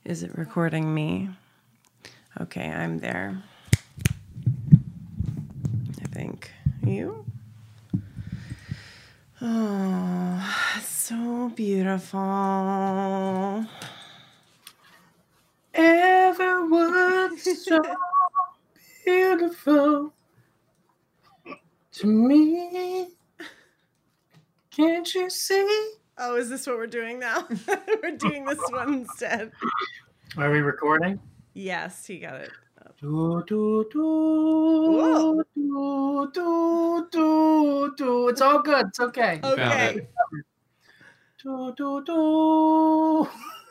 Is it recording me? Okay, I'm there. I think. You? Oh, so beautiful. Everyone's so beautiful to me. Can't you see? Oh, is this what we're doing now? We're doing this one instead. Are we recording? Yes, he got it. Do, do, do, do, do, do, do. It's all good. It's okay. Okay. Do, do, do.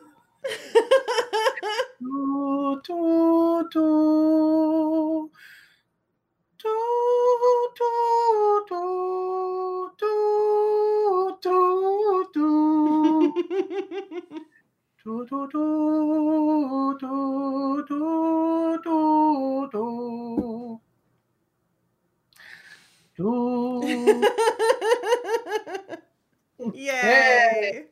Do, do, do. Do, do, do, do, do, do. Do, do, do, do, do, do, do. Do. Yay!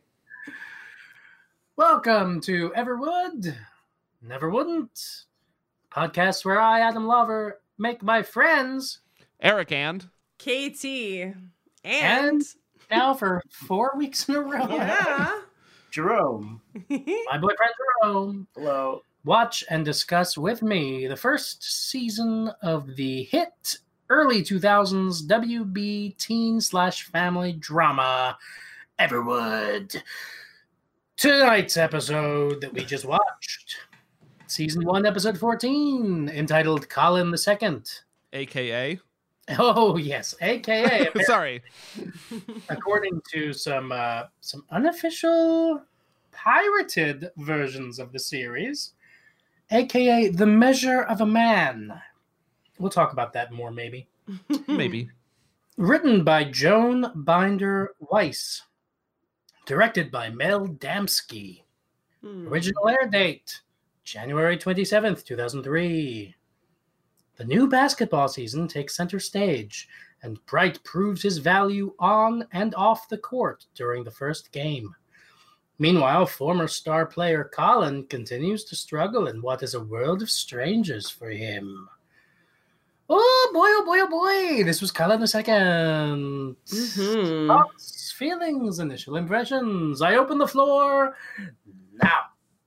Welcome to Everwood, Never Wouldn't, podcast where I, Adam Lover, make my friends. Eric and KT. And now for 4 weeks in a row. Yeah. Jerome. My boyfriend Jerome. Hello. Watch and discuss with me the first season of the hit early 2000s WB teen/family drama, Everwood. Tonight's episode that we just watched, Season 1, Episode 14, entitled Colin II. AKA. Oh, yes, a.k.a. Sorry. According to some unofficial pirated versions of the series, a.k.a. The Measure of a Man. We'll talk about that more, maybe. Maybe. Written by Joan Binder Weiss. Directed by Mel Damsky. Original air date, January 27th, 2003. The new basketball season takes center stage, and Bright proves his value on and off the court during the first game. Meanwhile, former star player Colin continues to struggle in what is a world of strangers for him. Oh boy, oh boy, oh boy! This was Colin II. Thoughts, feelings, initial impressions. I open the floor now.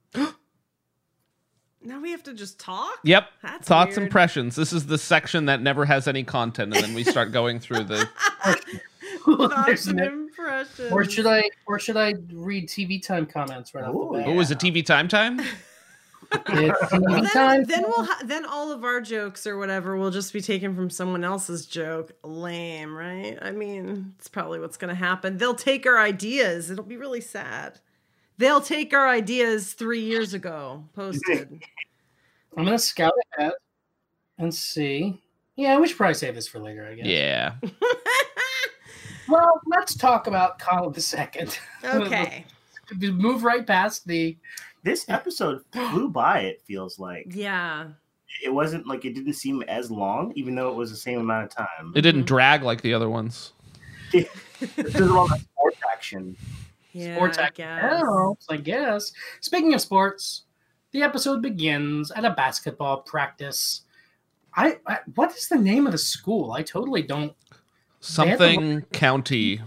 Now we have to just talk? Yep. That's Thoughts, weird. impressions. This is the section that never has any content, and then we start going through the. Thoughts and impressions. Or should I read TV time comments right off the bat? What was it? TV time? It's TV time. Then then all of our jokes or whatever will just be taken from someone else's joke. Lame, right? I mean, it's probably what's going to happen. They'll take our ideas. It'll be really sad. They'll take our ideas 3 years ago posted. I'm going to scout ahead and see. Yeah, we should probably save this for later, I guess. Yeah. Well, let's talk about Colin II. Okay. Move right past the... This episode flew by, it feels like. Yeah. It wasn't like, it didn't seem as long, even though it was the same amount of time. It didn't drag like the other ones. There's all that sports action. Yeah, Sports I guess. Speaking of sports, the episode begins at a basketball practice. I what is the name of the school? I totally don't. Something County.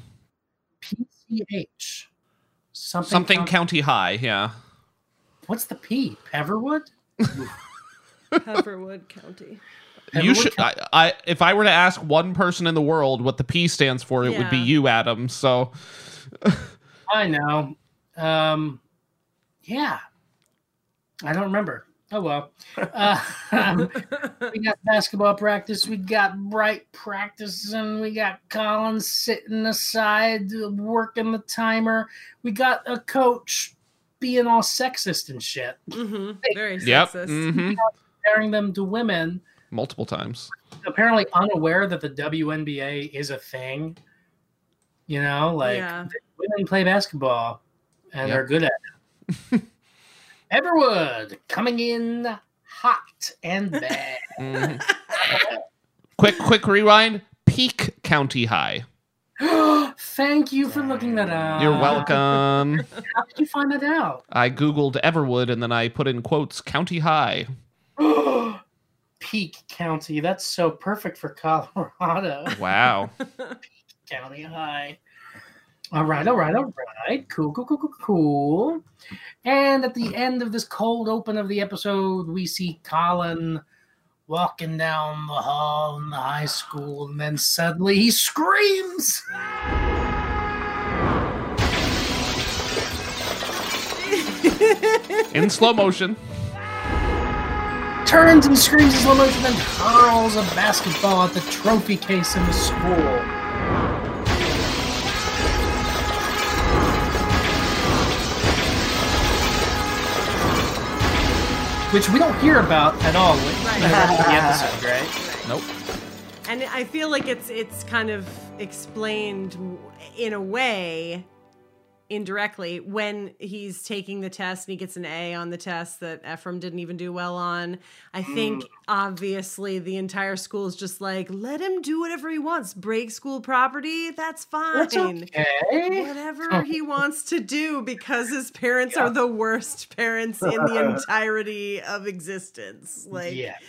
PCH. Something County High, yeah. What's the P? Peverwood? Peverwood County. You should. I if I were to ask one person in the world what the P stands for, it would be you, Adam. So. I know. Yeah. I don't remember. Oh, well. We got basketball practice. We got Bright practice. And we got Colin sitting aside working the timer. We got a coach being all sexist and shit. Mm-hmm. Very Yep. sexist. Mm-hmm. Comparing them to women. Multiple times. Apparently unaware that the WNBA is a thing. You know, like women play basketball and they're good at it. Everwood coming in hot and bad. Quick rewind. Peak County High. Thank you for looking that up. You're welcome. How did you find that out? I Googled Everwood and then I put in quotes County High. Peak County. That's so perfect for Colorado. Wow. Peak County High. All right. Cool. And at the end of this cold open of the episode, we see Colin walking down the hall in the high school, and then suddenly he screams. In slow motion. Turns and screams in slow motion and hurls a basketball at the trophy case in the school. Which we don't hear about at all in the rest of the episode, right? Nope. And I feel like it's kind of explained in a way, indirectly, when he's taking the test and he gets an A on the test that Ephraim didn't even do well on. I think obviously the entire school is just like, let him do whatever he wants. Break school property, that's fine. That's okay. Whatever he wants to do, because his parents are the worst parents in the entirety of existence. Like, Yes.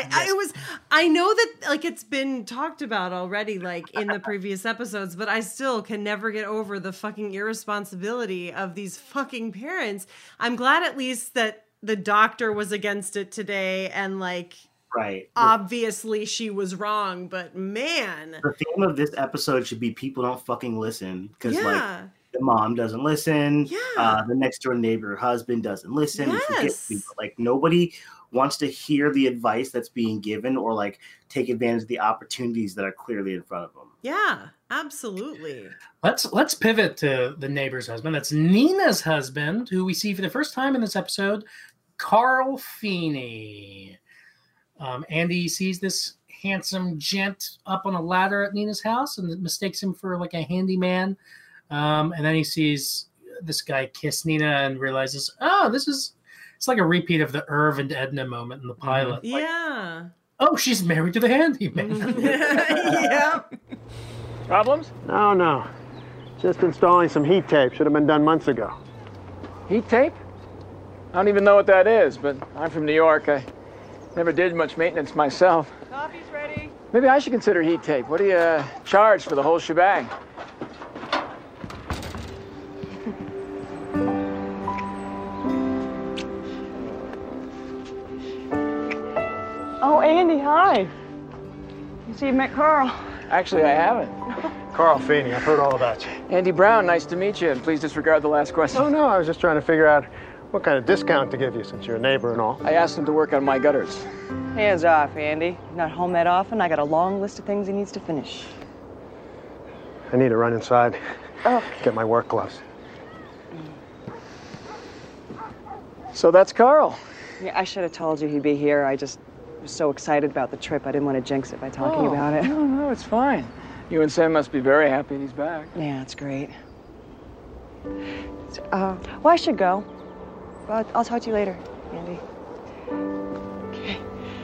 I know that like it's been talked about already, like in the previous episodes, but I still can never get over the fucking irresponsibility of these fucking parents. I'm glad at least that the doctor was against it today, and like, Right. obviously she was wrong, but man. The theme of this episode should be people don't fucking listen, because like Yeah. the mom doesn't listen. Yeah. The next door neighbor husband doesn't listen. We forget Yes. people. Like nobody wants to hear the advice that's being given or like take advantage of the opportunities that are clearly in front of them. Yeah, absolutely. Let's pivot to the neighbor's husband. That's Nina's husband, who we see for the first time in this episode, Carl Feeney. Andy sees this handsome gent up on a ladder at Nina's house and mistakes him for like a handyman. And then he sees this guy kiss Nina and realizes, oh, it's like a repeat of the Irv and Edna moment in the pilot. Like, Yeah. oh, she's married to the handyman. Yeah. Problems? No. Just installing some heat tape. Should have been done months ago. Heat tape? I don't even know what that is, but I'm from New York. I never did much maintenance myself. Coffee's ready. Maybe I should consider heat tape. What do you charge for the whole shebang? Oh, Andy, hi. You see, you met Carl. Actually, I haven't. Carl Feeney, I've heard all about you. Andy Brown, nice to meet you, and please disregard the last question. Oh, no, I was just trying to figure out what kind of discount to give you since you're a neighbor and all. I asked him to work on my gutters. Hands off, Andy. Not home that often. I got a long list of things he needs to finish. I need to run inside, Oh. get my work gloves. So that's Carl. Yeah, I should have told you he'd be here. I just was so excited about the trip. I didn't want to jinx it by talking about it. No, it's fine. You and Sam must be very happy he's back. Yeah, it's great. Well, I should go. I'll talk to you later, Andy. Okay.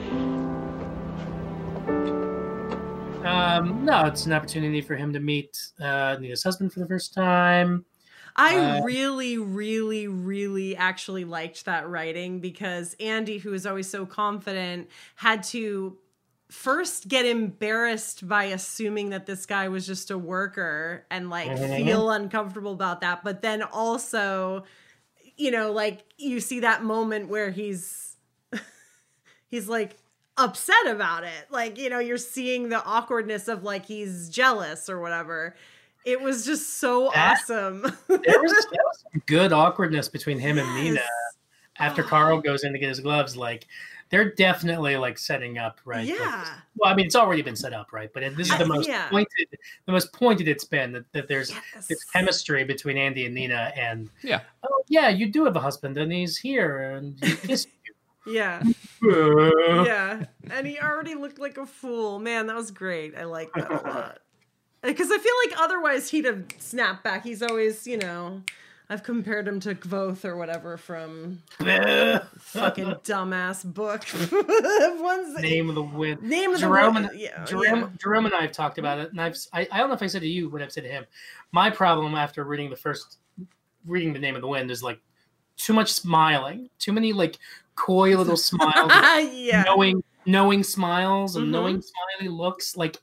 No, it's an opportunity for him to meet Nina's husband for the first time. I really, really, really actually liked that writing, because Andy, who is always so confident, had to first get embarrassed by assuming that this guy was just a worker and like feel uncomfortable about that. But then also, you know, like you see that moment where he's like upset about it. Like, you know, you're seeing the awkwardness of like he's jealous or whatever. It was just so awesome. There was some good awkwardness between him and Nina Yes. after Carl goes in to get his gloves. Like, they're definitely like setting up, right? Yeah. Like, well, I mean, it's already been set up, right? But this is the most yeah. pointed it's been that there's Yes. this chemistry between Andy and Nina, and Yeah. oh yeah, you do have a husband, and he's here, and he kissed Yeah. you. Yeah. And he already looked like a fool. Man, that was great. I like that a lot. Because I feel like otherwise he'd have snapped back. He's always, you know, I've compared him to Kvothe or whatever from fucking dumbass book. Name of the Wind. Name of Jerome the Wind. Jerome and I have talked about it, and I don't know if I said to you what I've said to him. My problem after reading the Name of the Wind is like too much smiling, too many like coy little smiles, knowing smiles and knowing smiley looks. Like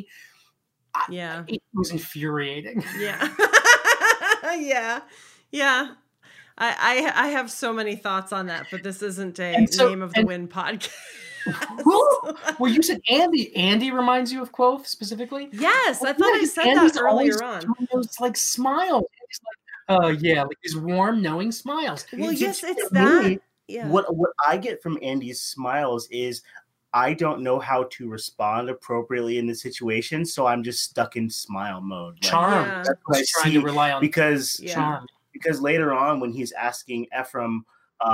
it was infuriating. Yeah. Yeah. I have so many thoughts on that, but this isn't a Name of the Wind podcast. Well, you said Andy. Andy reminds you of Kvothe specifically? Yes, I thought I said that earlier on. Those like smiles. He's like, like these warm, knowing smiles. Well, yes, it's that. Yeah. What I get from Andy's smiles is I don't know how to respond appropriately in the situation, so I'm just stuck in smile mode. Charm. That's what I trying to rely on charm. Because later on, when he's asking Ephraim,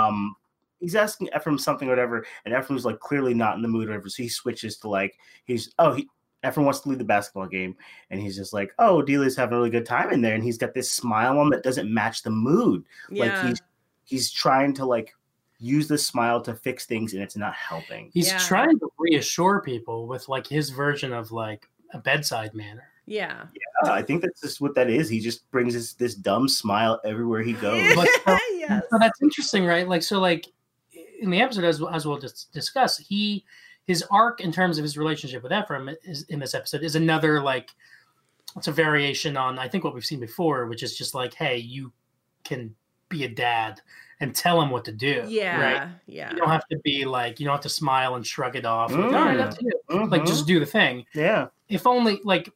something or whatever, and Ephraim's like clearly not in the mood or whatever, so he switches to like Ephraim wants to leave the basketball game, and he's just like, oh, Delia's having a really good time in there, and he's got this smile on that doesn't match the mood. Yeah. Like he's trying to like use the smile to fix things, and it's not helping. He's trying to reassure people with like his version of like a bedside manner. Yeah. Yeah, I think that's just what that is. He just brings this dumb smile everywhere he goes. Yes. So that's interesting, right? Like, so like in the episode, as we'll discuss, his arc in terms of his relationship with Ephraim is in this episode is another like, it's a variation on, I think, what we've seen before, which is just like, hey, you can be a dad and tell him what to do. Yeah. Right? Yeah. You don't have to be like, you don't have to smile and shrug it off. Like, all right, that's it. Like, just do the thing. Yeah. If only, like,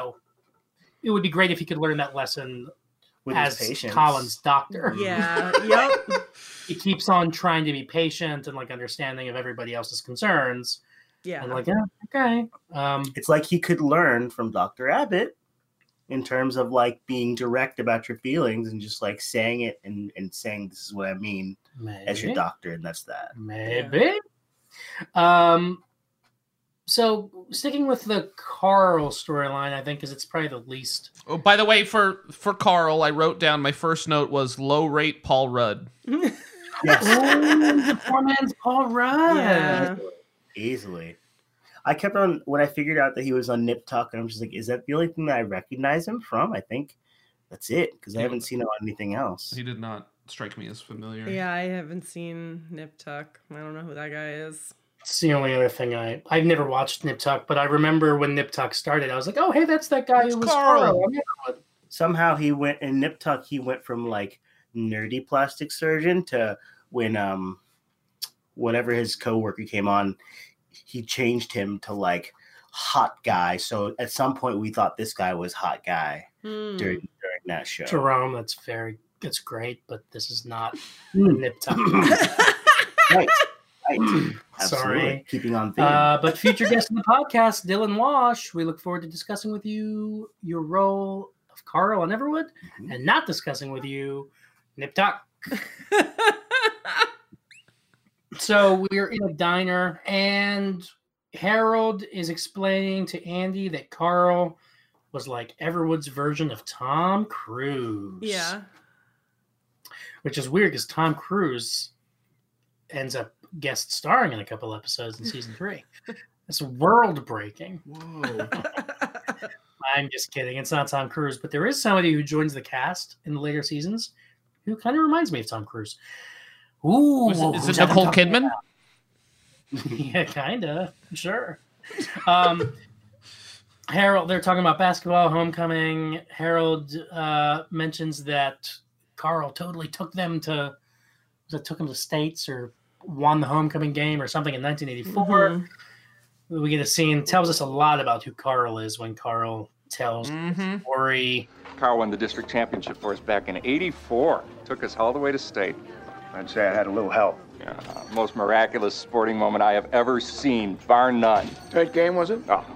it would be great if he could learn that lesson with as his patience. Colin's doctor. Yeah. Yep. He keeps on trying to be patient and like understanding of everybody else's concerns. Yeah. And like, okay. It's like he could learn from Dr. Abbott in terms of like being direct about your feelings and just like saying it and saying this is what I mean as your doctor, and that's that. Maybe. Yeah. So sticking with the Carl storyline, I think, because it's probably the least. Oh, by the way, for Carl, I wrote down my first note was low rate Paul Rudd. Yes. The poor man's Paul Rudd. Yeah. Easily. I kept on, when I figured out that he was on Nip Tuck, and I'm just like, is that the only thing that I recognize him from? I think that's it, because I haven't seen him on anything else. He did not strike me as familiar. Yeah, I haven't seen Nip Tuck. I don't know who that guy is. It's the only other thing I've never watched Nip Tuck, but I remember when Nip Tuck started, I was like, oh, hey, that's that guy who was Carl. Somehow he went, in Nip Tuck, he went from like nerdy plastic surgeon to when whenever his coworker came on, he changed him to like hot guy. So at some point we thought this guy was hot guy during that show. Jerome, that's great, but this is not Nip Tuck. Right. Sorry. Keeping on theme. But future guest of the podcast, Dylan Wash, we look forward to discussing with you your role of Carl on Everwood and not discussing with you Nip Tuck. So we're in a diner and Harold is explaining to Andy that Carl was like Everwood's version of Tom Cruise. Yeah. Which is weird because Tom Cruise ends up guest starring in a couple episodes in season 3. It's world breaking. Whoa. I'm just kidding. It's not Tom Cruise, but there is somebody who joins the cast in the later seasons who kind of reminds me of Tom Cruise. Ooh, is it Nicole Kidman? Yeah, kind of. Sure. Harold, they're talking about basketball, homecoming. Harold mentions that Carl totally took him to states or won the homecoming game or something in 1984. We get a scene, tells us a lot about who Carl is when Carl tells the story. Carl won the district championship for us back in '84. Took us all the way to state. I'd say I had a little help. Yeah, most miraculous sporting moment I have ever seen, bar none. Tight game, was it? Oh,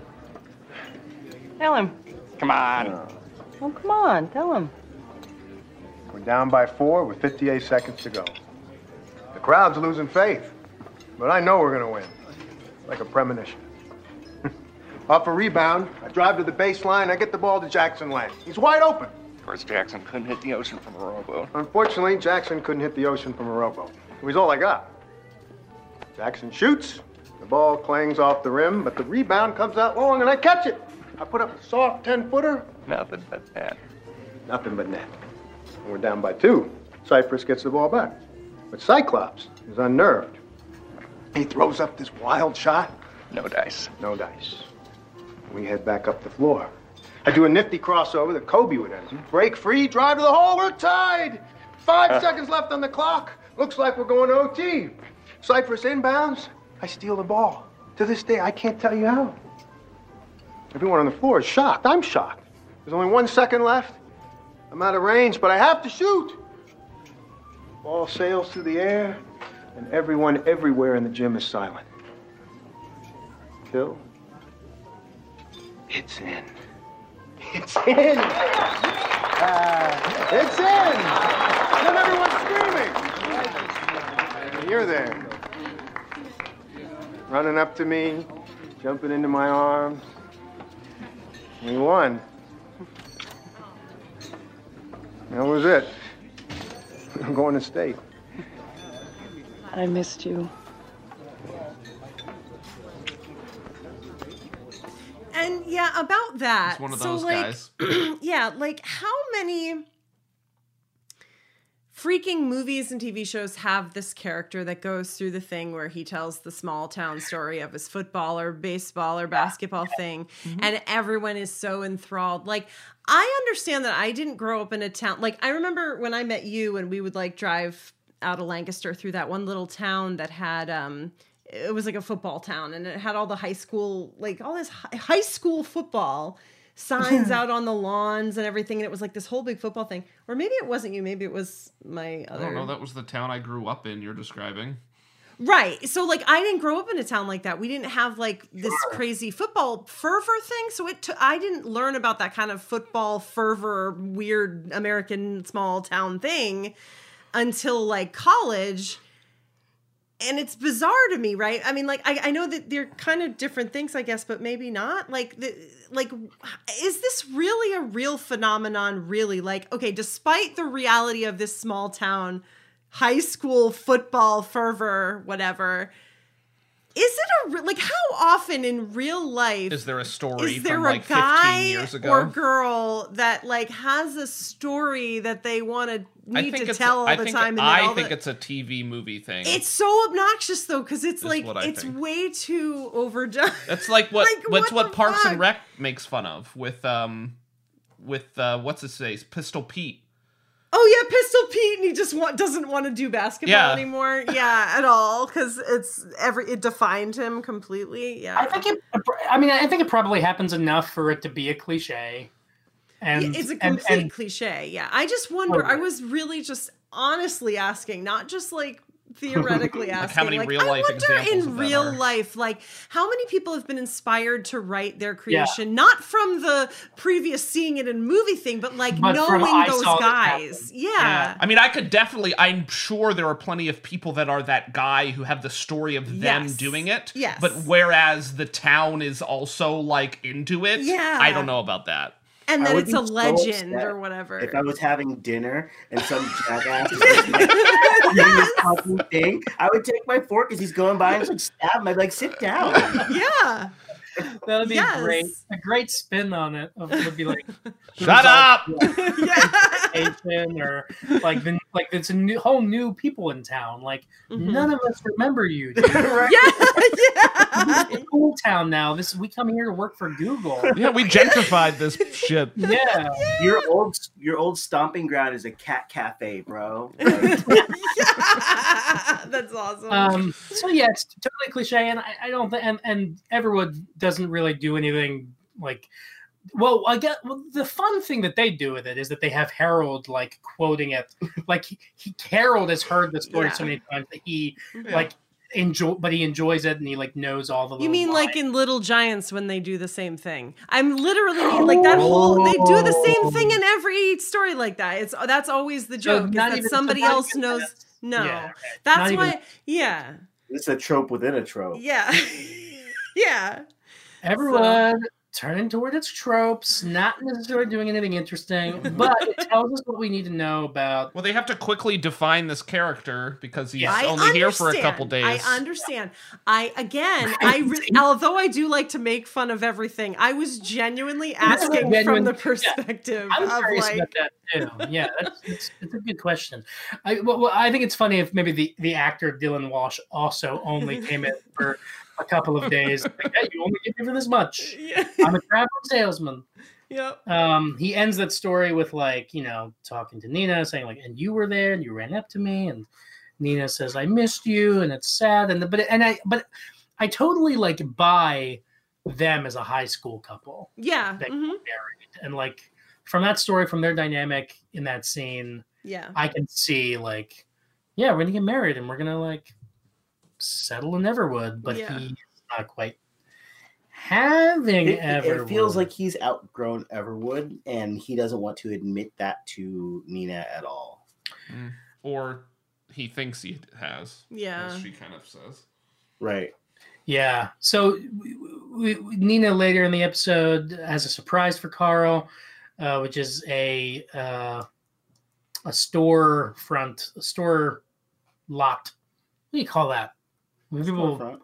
Tell him. come on. Oh, come on. Tell him. We're down by 4 with 58 seconds to go. The crowd's losing faith, but I know we're going to win. Like a premonition. Off a rebound, I drive to the baseline, I get the ball to Jackson Lang. He's wide open. course, Jackson couldn't hit the ocean from a rowboat. Unfortunately, Jackson couldn't hit the ocean from a rowboat. It was all I got. Jackson shoots, the ball clangs off the rim, but the rebound comes out long and I catch it. I put up a soft 10-footer. Nothing but that. Nothing but net. And we're down by 2. Cypress gets the ball back. But Cyclops is unnerved. He throws up this wild shot. No dice. No dice. We head back up the floor. I do a nifty crossover that Kobe would enter. Break free, drive to the hole, we're tied. 5 seconds left on the clock. Looks like we're going to OT. Cypress inbounds. I steal the ball. To this day, I can't tell you how. Everyone on the floor is shocked. I'm shocked. There's only 1 second left. I'm out of range, but I have to shoot. Ball sails through the air, and everyone everywhere in the gym is silent. Till it's in. It's in! It's in! Then everyone's screaming! And you're there. Running up to me, jumping into my arms. We won. That was it. I'm going to state. I missed you. And yeah, about that. It's one of so those like, guys. Yeah, like how many freaking movies and TV shows have this character that goes through the thing where he tells the small town story of his football or baseball or basketball thing, and everyone is so enthralled. Like, I understand that I didn't grow up in a town. Like, I remember when I met you and we would like drive out of Lancaster through that one little town that had it was like a football town, and it had all the high school, like all this high school football signs out on the lawns and everything. And it was like this whole big football thing. Or maybe it wasn't you. Maybe it was my other. I don't know. That was the town I grew up in. You're describing. Right. So like I didn't grow up in a town like that. We didn't have like this crazy football fervor thing. So I didn't learn about that kind of football fervor, weird American small town thing until like college. And it's bizarre to me, right? I mean, like, I know that they're kind of different things, I guess, but maybe not. Like, is this really a real phenomenon, really? Like, okay, despite the reality of this small town, high school football fervor, whatever, is it like, how often in real life is there a story is there from a like 15 guy years ago or girl that like has a story that they want to need to tell all the time? And I think it's a TV movie thing. It's so obnoxious though, because it's like it's think. way too overdone. That's like what what Parks fuck? and Rec makes fun of with what's his face, Pistol Pete. Oh yeah, Pistol Pete, and he just doesn't want to do basketball anymore. Yeah, at all, because it defined him completely. Yeah, I think it probably happens enough for it to be a cliche. And it's a complete cliche. Yeah, I just wonder. I was really just honestly asking, not just like theoretically asking. Like how many real life examples in of real that are? life, like how many people have been inspired to write their creation, not from the previous seeing it in movie thing, but like knowing those guys. Yeah. I mean, I'm sure there are plenty of people that are that guy who have the story of them doing it. Yes. But whereas the town is also like into it, I don't know about that. And then it's a legend upset or whatever. If I was having dinner and some jackass was like, doing this fucking thing, I would take my fork as he's going by and just like stab him. I'd be like, sit down. Yeah. That would be great. A great spin on it would be like, shut up. Or like it's a whole new people in town. Like none of us remember you. Dude. Right? Yeah. It's a cool town now. We come here to work for Google. Yeah, we gentrified this shit. Yeah. Your old stomping ground is a cat cafe, bro. That's awesome. So yeah, it's totally cliche, and I don't think, and everyone doesn't really do anything like. Well, the fun thing that they do with it is that they have Harold like quoting it, like Harold has heard the story so many times that he like he enjoys it and he like knows all the. You mean lines. Like in Little Giants when they do the same thing? I'm literally like that whole. They do the same thing in every story like that. That's always the joke. Is that somebody else knows? No, that's why. Yeah, it's a trope within a trope. Yeah, yeah. Everyone turning toward its tropes, not necessarily doing anything interesting, but it tells us what we need to know about. Well, they have to quickly define this character because he's only here for a couple days. I understand. Although I do like to make fun of everything, I was genuinely asking from the perspective I'm of curious about that too. Yeah, it's a good question. I think it's funny if maybe the actor Dylan Walsh also only came in for a couple of days. Like, hey, you only get me for this much. Yeah. I'm a traveling salesman. Yep. He ends that story with talking to Nina, saying like, and you were there and you ran up to me, and Nina says, I missed you, and it's sad. But I totally like buy them as a high school couple. Yeah. That got married. And like from that story, from their dynamic in that scene, I can see like, yeah, we're gonna get married and we're gonna like settle in Everwood, but he's not quite having Everwood. It feels like he's outgrown Everwood, and he doesn't want to admit that to Nina at all. Or he thinks he has. Yeah. As she kind of says. Right. Yeah. So Nina later in the episode has a surprise for Carl, which is a store lot. What do you call that? When people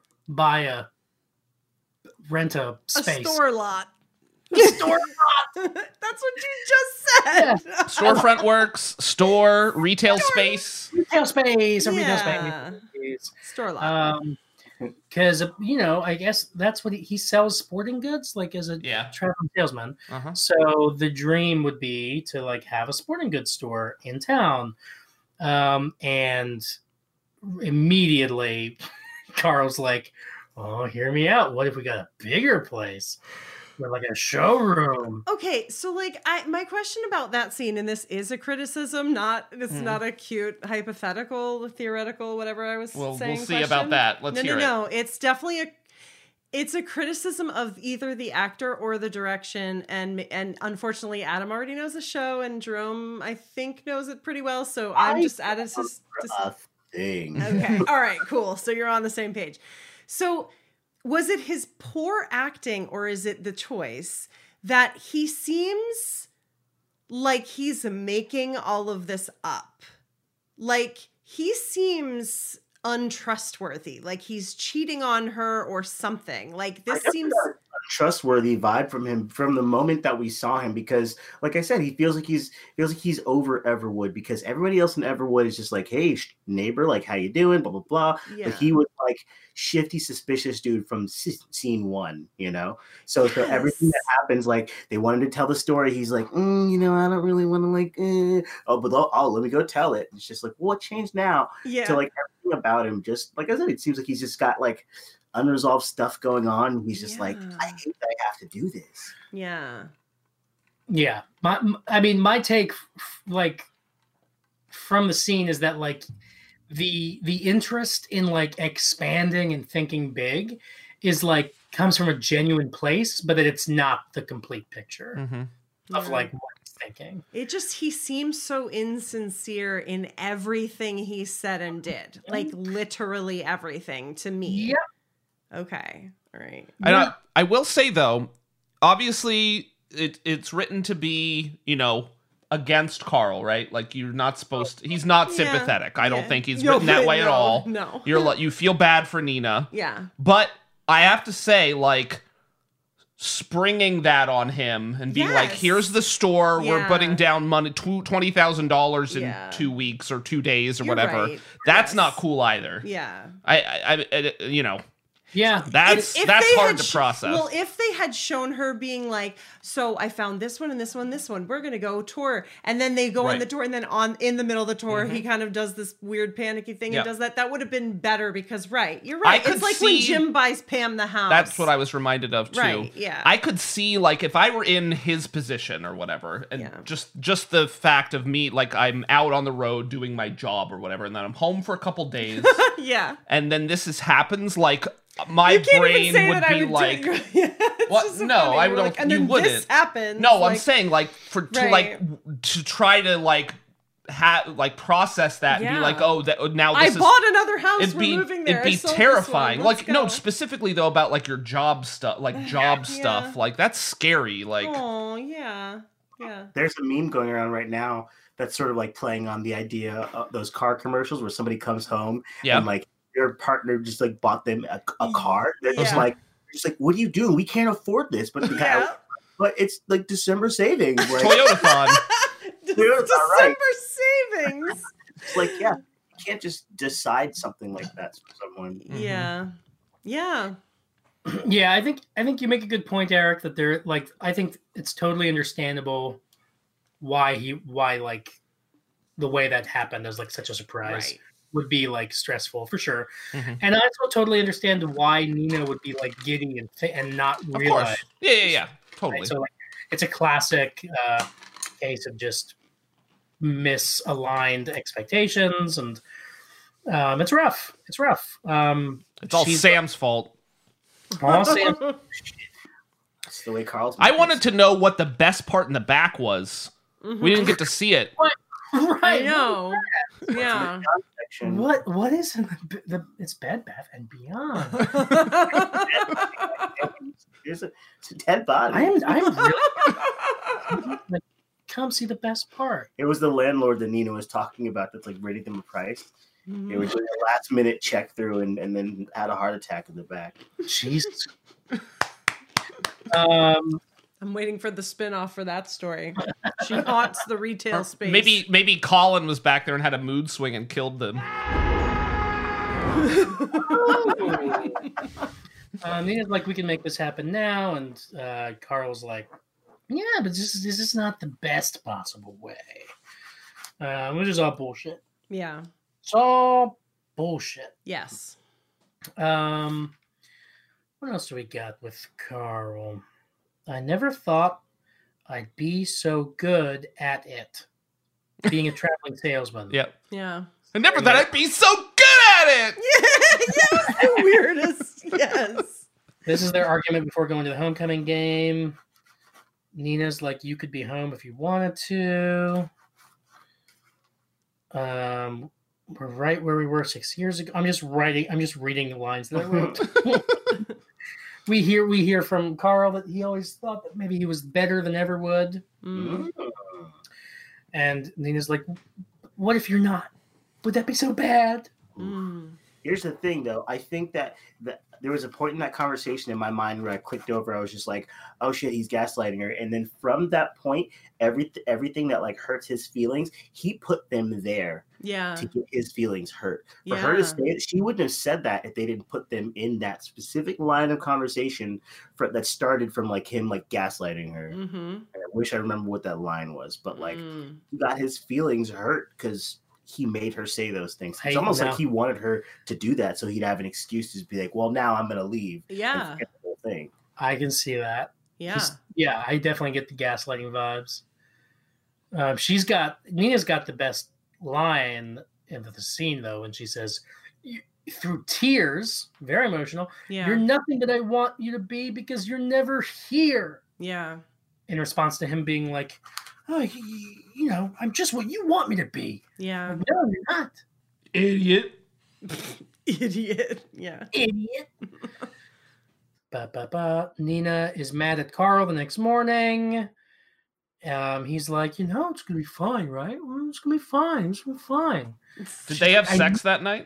rent a space. A store lot. Store lot. That's what you just said. Yeah. Storefront works, store, retail space. Retail space. Retail space. Store lot. Because, I guess that's what he sells sporting goods, like as a traveling salesman. Uh-huh. So the dream would be to like have a sporting goods store in town. And immediately Carl's like, oh, hear me out. What if we got a bigger place? Or like a showroom. Okay, so like my question about that scene, and this is a criticism, it's not a cute hypothetical, theoretical, whatever I was saying. We'll see question. about that. Let's hear it. No, it's definitely it's a criticism of either the actor or the direction, and unfortunately Adam already knows the show, and Jerome I think knows it pretty well, so I'm just added this thing. Okay, all right, cool. So you're on the same page. So was it his poor acting, or is it the choice that he seems like he's making all of this up? Like he seems untrustworthy, like he's cheating on her or something. Like this seems a trustworthy vibe from him from the moment that we saw him, because like I said, he feels like he's over Everwood, because everybody else in Everwood is just like, hey neighbor, like how you doing, blah blah blah. But he was like shifty, suspicious dude from scene one, so everything that happens, like they wanted to tell the story, he's like, I don't really want to like let me go tell it. It's just like, what changed now? So like everything about him, just like I said, it seems like he's just got like unresolved stuff going on. He's just like, I hate that I have to do this. Yeah. My take, like, from the scene is that like the interest in like expanding and thinking big is like comes from a genuine place, but that it's not the complete picture of like what he's thinking. He seems so insincere in everything he said and did, like literally everything to me. Yeah. Okay. All right. I will say though, obviously it's written to be, against Carl, right? Like you're not supposed to, he's not sympathetic. I don't think he's written that way at all. No. You feel bad for Nina. Yeah. But I have to say, like, springing that on him and being like, here's the store, we're putting down money, $20,000 in 2 weeks or 2 days or whatever. Right. That's not cool either. Yeah. Yeah, that's hard to process. Well, if they had shown her being like, so I found this one and this one, this one, we're gonna go tour, and then they go on the tour, and then in the middle of the tour, he kind of does this weird panicky thing and does that. That would have been better, because you're right. It's like when Jim buys Pam the house. That's what I was reminded of too. Right, yeah. I could see, like, if I were in his position or whatever, and just the fact of me, like, I'm out on the road doing my job or whatever, and then I'm home for a couple days. And then this happens, like, my brain would be like, what? No, I don't. Like, and you then wouldn't. This happens. No, I'm saying like to try to like process that and be like, oh, now I bought another house. We're moving there. It'd be terrifying. Like, no, specifically though about like your job stuff, stuff. Like that's scary. Like, oh yeah. There's a meme going around right now that's sort of like playing on the idea of those car commercials where somebody comes home and like your partner just like bought them a car. They're just like, what are you doing? We can't afford this. But the guy, but it's like December savings. Like, Toyotathon. December savings. It's like, you can't just decide something like that for someone. Yeah. Yeah. Yeah, I think you make a good point, Eric, that they're like, I think it's totally understandable why like the way that happened as like such a surprise would be like stressful for sure. And I also totally understand why Nina would be like giddy and not realize. Yeah. Totally. Right? So like, it's a classic case of just misaligned expectations, and it's rough. It's rough. It's all Sam's fault. All Sam. That's the way Carl's. I wanted to know what the best part in the back was. We didn't get to see it. What? Right. I know. Yeah. What is in the it's Bed Bath and Beyond. It's a dead body. I'm really like, come see the best part. It was the landlord that Nina was talking about that's like rating them a price. It was like a last minute check through and then had a heart attack in the back. Jesus. I'm waiting for the spin-off for that story. She haunts the retail space. Maybe Colin was back there and had a mood swing and killed them. Nina's like, we can make this happen now, and Carl's like, yeah, but this is not the best possible way. Which is all bullshit. Yeah. It's all bullshit. Yes. What else do we got with Carl? I never thought I'd be so good at it. Being a traveling salesman. Yep. Yeah. I never thought I'd be so good at it. Yes, the weirdest. Yes. This is their argument before going to the homecoming game. Nina's like, you could be home if you wanted to. We're right where we were 6 years ago. I'm just reading the lines that I wrote. We hear from Carl that he always thought that maybe he was better than ever would. And Nina's like, what if you're not? Would that be so bad? Here's the thing, though. I think that there was a point in that conversation in my mind where I clicked over. I was just like, oh, shit, he's gaslighting her. And then from that point, everything that, like, hurts his feelings, he put them there to get his feelings hurt. For her to say, she wouldn't have said that if they didn't put them in that specific line of conversation that started from, like, him, like, gaslighting her. And I wish I remember what that line was. But, like, he got his feelings hurt because he made her say those things. It's almost like he wanted her to do that so he'd have an excuse to be like, well, now I'm going to leave. Yeah. And forget the whole thing. I can see that. Yeah. I definitely get the gaslighting vibes. Nina's got the best line in the scene, though, when she says, through tears, very emotional, you're nothing that I want you to be because you're never here. Yeah. In response to him being like, oh, I'm just what you want me to be. Yeah. Like, no, you're not. Idiot. Idiot. Yeah. Idiot. Nina is mad at Carl the next morning. He's like, it's going to be fine, right? It's going to be fine. It's going to be fine. Did they have sex that night?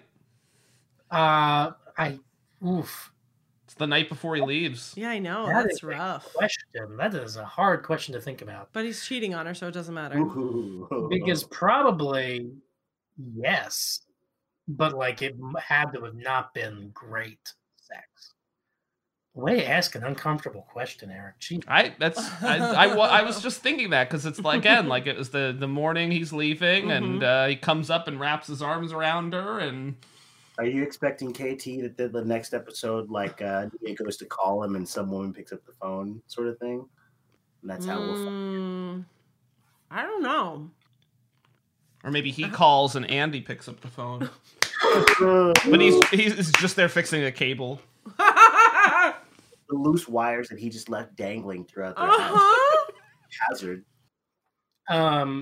Oof. It's the night before he leaves. Yeah, I know. That's rough. Question. That is a hard question to think about. But he's cheating on her, so it doesn't matter. Because probably, yes. But, like, it had to have not been great sex. Way to ask an uncomfortable question, Eric. Jeez. I was just thinking that because it's like, again, like it was the morning he's leaving and he comes up and wraps his arms around her. And are you expecting KT that the next episode, like, he goes to call him and some woman picks up the phone, sort of thing? And that's how we'll find it. I don't know. Or maybe he calls and Andy picks up the phone. But he's just there fixing a cable. The loose wires that he just left dangling throughout the house. Hazard.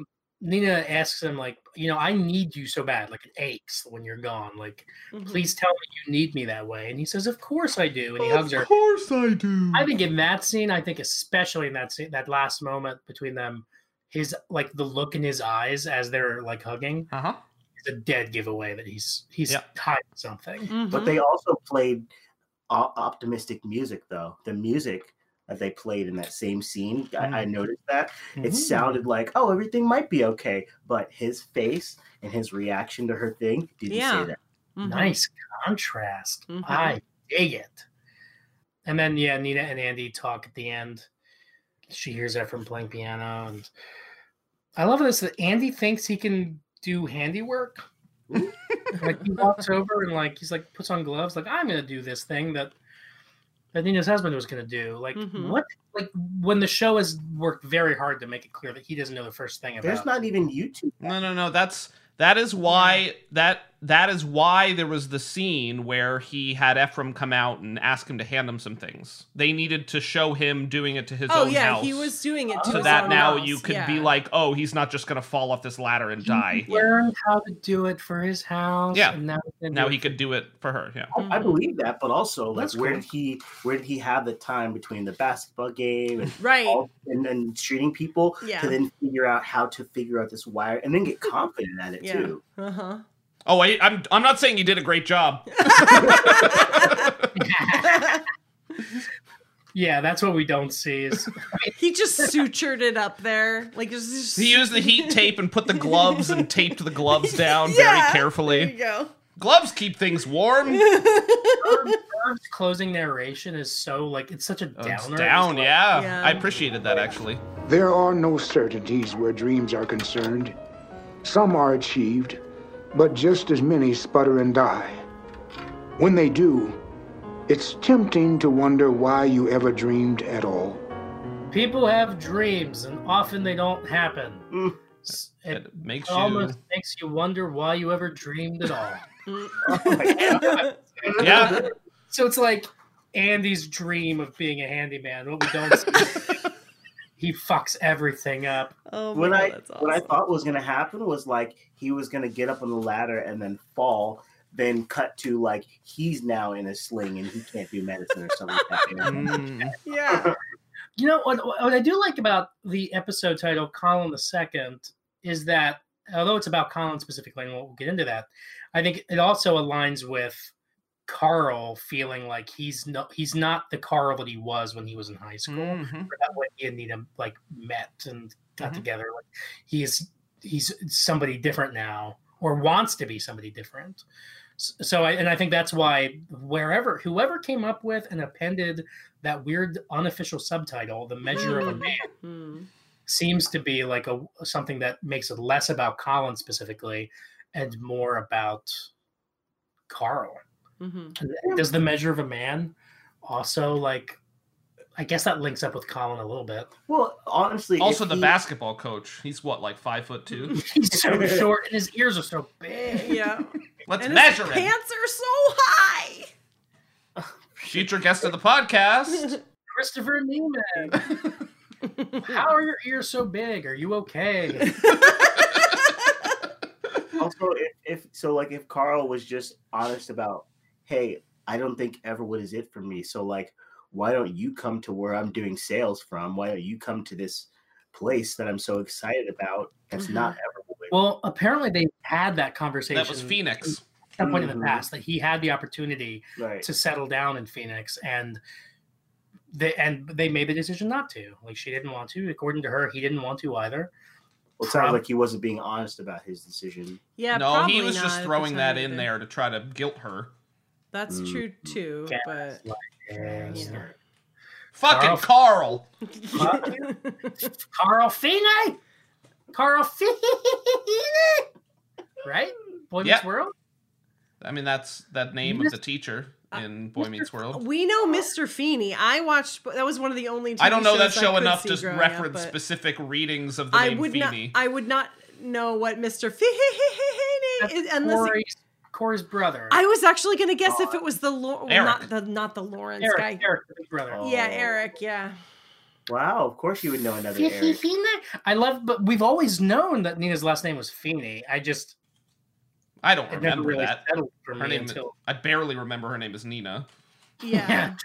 Nina asks him, like, I need you so bad. Like, it aches when you're gone. Like, please tell me you need me that way. And he says, of course I do. And he hugs her. Of course I do. I think in that scene, especially in that scene, that last moment between them, his, like, the look in his eyes as they're, like, hugging, is a dead giveaway that he's hiding something. But they also played optimistic music, though. The music that they played in that same scene, I noticed that. It sounded like, oh, everything might be okay. But his face and his reaction to her thing didn't say that. Nice contrast. I dig it. And then, Nina and Andy talk at the end. She hears Ephraim playing piano. And I love this, that Andy thinks he can do handiwork. Like, he walks over and, like, he's like, puts on gloves. Like, I'm going to do this thing that Nina's husband was going to do. Like, what? Like, when the show has worked very hard to make it clear that he doesn't know the first thing about. There's not even YouTube. No. That is why that is why there was the scene where he had Ephraim come out and ask him to hand him some things. They needed to show him doing it to his own house. He was doing it to so his that own now house. You could be like, oh, he's not just going to fall off this ladder and die. He learned how to do it for his house. Yeah. And now he could do it for her. Yeah. I believe that, but also, like, That's where cool. did he have the time between the basketball game and and treating people to then figure out how to figure out this wire and then get confident at it too? Oh, I'm not saying you did a great job. Yeah, that's what we don't see. Is he just sutured it up there? Like, he used the heat tape and put the gloves and taped the gloves down very carefully. There you go. Gloves keep things warm. Bird's closing narration is so, like, it's such a downer. It's down, yeah. I appreciated that, actually. There are no certainties where dreams are concerned. Some are achieved, but just as many sputter and die. When they do, it's tempting to wonder why you ever dreamed at all. People have dreams, and often they don't happen. It almost makes you wonder why you ever dreamed at all. Yeah. So it's like Andy's dream of being a handyman. What we don't see, he fucks everything up. What I thought was going to happen was, like, he was going to get up on the ladder and then fall, then cut to, like, he's now in a sling and he can't do medicine or something like that. Yeah. You know, what I do like about the episode title, Colin II, is that, although it's about Colin specifically, and we'll get into that, I think it also aligns with Carl feeling like he's not the Carl that he was when he was in high school. Or that when he and Nina, like, met and got together. Like, he's somebody different now, or wants to be somebody different. So I think that's why whoever came up with and appended that weird unofficial subtitle, The Measure of a Man, seems to be like something that makes it less about Colin specifically and more about Carl. Does The Measure of a Man also, like, I guess that links up with Colin a little bit. Well, honestly, also the basketball coach. He's what, like 5'2"? He's so short and his ears are so big. Yeah. Let's measure him. His pants are so high. Future guest of the podcast, Christopher Neiman. How are your ears so big? Are you okay? Also, if Carl was just honest about, hey, I don't think Everwood is it for me. So, like, why don't you come to where I'm doing sales from? Why don't you come to this place that I'm so excited about? That's not Everwood. Well, apparently they had that conversation. That was Phoenix. At that point in the past, that he had the opportunity to settle down in Phoenix, and they made the decision not to. Like, she didn't want to. According to her, he didn't want to either. Well, it sounds like he wasn't being honest about his decision. Yeah, no, he was just throwing that in there to try to guilt her. That's true too, but fucking Carl. Carl Feeney. Carl Feeney. Right? Boy Meets World. I mean, that's that name of the teacher in Boy Meets World. We know Mr. Feeney. I watched. That was one of the only. TV I don't know that shows show I could enough see to growing reference up, specific readings of the name Feeney. I would not know what Mr. Feeney is unless Corey's brother. I was actually going to guess if it was the not the Lawrence guy. Eric, the big brother. Yeah, Eric. Yeah. Wow, of course you would know another Eric. I love, but we've always known that Nina's last name was Feeney. I don't remember really that. Her name I barely remember her name is Nina. Yeah.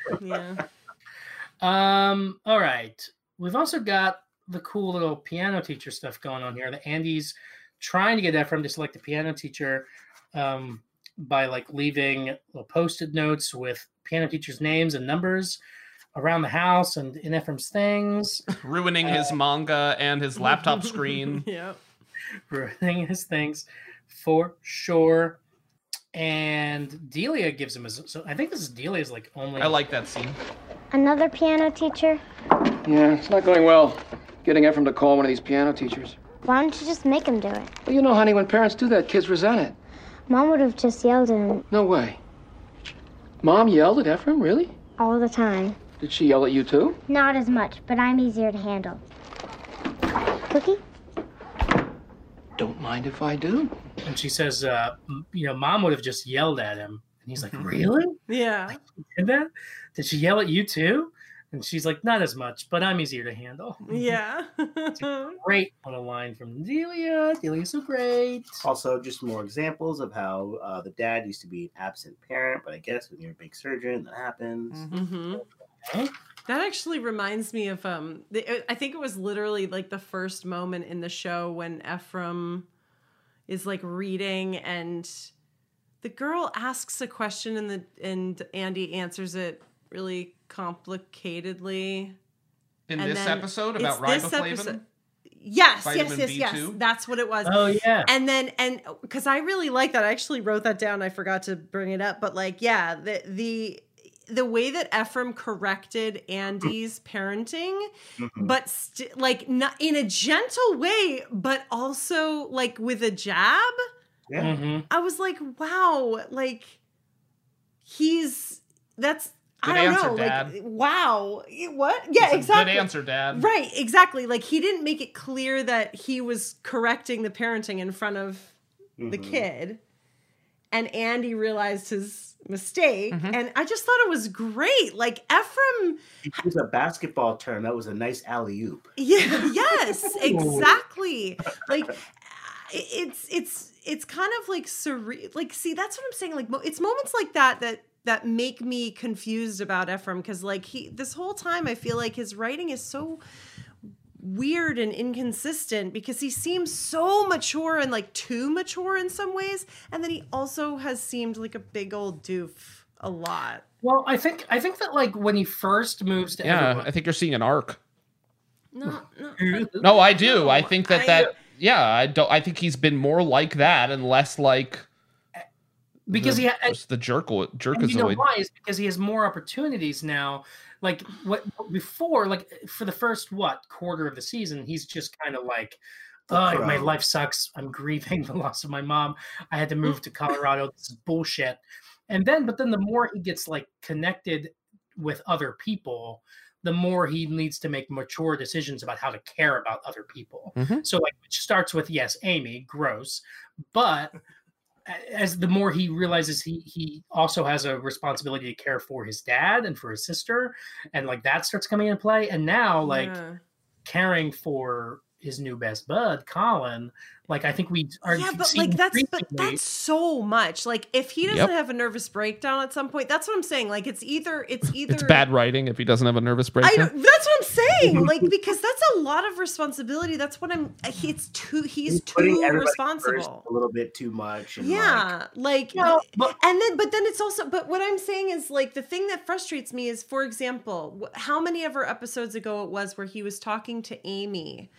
All right. We've also got the cool little piano teacher stuff going on here. That Andy's trying to get Ephraim to select a piano teacher by like leaving little Post-it notes with piano teachers' names and numbers around the house and in Ephraim's things. Ruining his manga and his laptop screen. Yep. Ruining his things for sure. And Delia gives him so I think this is Delia's like only. I like that scene. Another piano teacher? Yeah, it's not going well. Getting Ephraim to call one of these piano teachers. Why don't you just make him do it? Well, you know, honey, when parents do that, kids resent it. Mom would have just yelled at him. No way. Mom yelled at Ephraim, really? All the time. Did she yell at you too? Not as much, but I'm easier to handle. Cookie? Don't mind if I do. And she says, Mom would have just yelled at him. And he's like, really? Yeah. Like, did that? Did she yell at you too? And she's like, not as much, but I'm easier to handle. Yeah. It's a great little line from Delia. Delia's so great. Also, just more examples of how the dad used to be an absent parent, but I guess when you're a big surgeon, that happens. Mm-hmm. Okay. That actually reminds me of I think it was literally like the first moment in the show when Ephraim is like reading and the girl asks a question and Andy answers it really complicatedly. In this episode about riboflavin? Yes. That's what it was. Oh yeah. And because I really like that, I actually wrote that down. I forgot to bring it up, but like, yeah, the way that Ephraim corrected Andy's parenting, but like not in a gentle way, but also like with a jab. Yeah. Mm-hmm. I was like, wow, like that's good I don't answer, know, Dad. like wow, what? Yeah, exactly. Good answer, Dad. Right, exactly. Like he didn't make it clear that he was correcting the parenting in front of the kid, and Andy realized his mistake, and I just thought it was great. Like Ephraim, he used a basketball term. That was a nice alley-oop. Yeah, yes, exactly. Like it's kind of like surreal. Like, see, that's what I'm saying. Like, it's moments like that make me confused about Ephraim because, like, this whole time I feel like his writing is so weird and inconsistent because he seems so mature and like too mature in some ways, and then he also has seemed like a big old doof a lot. Well, I think that like when he first moves to everyone, I think you're seeing an arc. No, I do. I think that I think he's been more like that and less like because the jerkazoid. You know why? Is because he has more opportunities now. Like what before, like for the first quarter of the season, he's just kind of like, my life sucks. I'm grieving the loss of my mom. I had to move to Colorado. This is bullshit. But then the more he gets like connected with other people, the more he needs to make mature decisions about how to care about other people. So like, which starts with, yes, Amy, gross, but as the more he realizes he also has a responsibility to care for his dad and for his sister, and like that starts coming into play. And now like caring for his new best bud, Colin, like I think we are. Yeah, but like that's so much. Like if he doesn't have a nervous breakdown at some point, that's what I'm saying. Like it's either it's bad writing if he doesn't have a nervous breakdown. That's what I'm saying. Like because that's a lot of responsibility. That's what he's too responsible. A little bit too much. And but then it's also. But what I'm saying is like the thing that frustrates me is, for example, how many ever episodes ago it was where he was talking to Amy.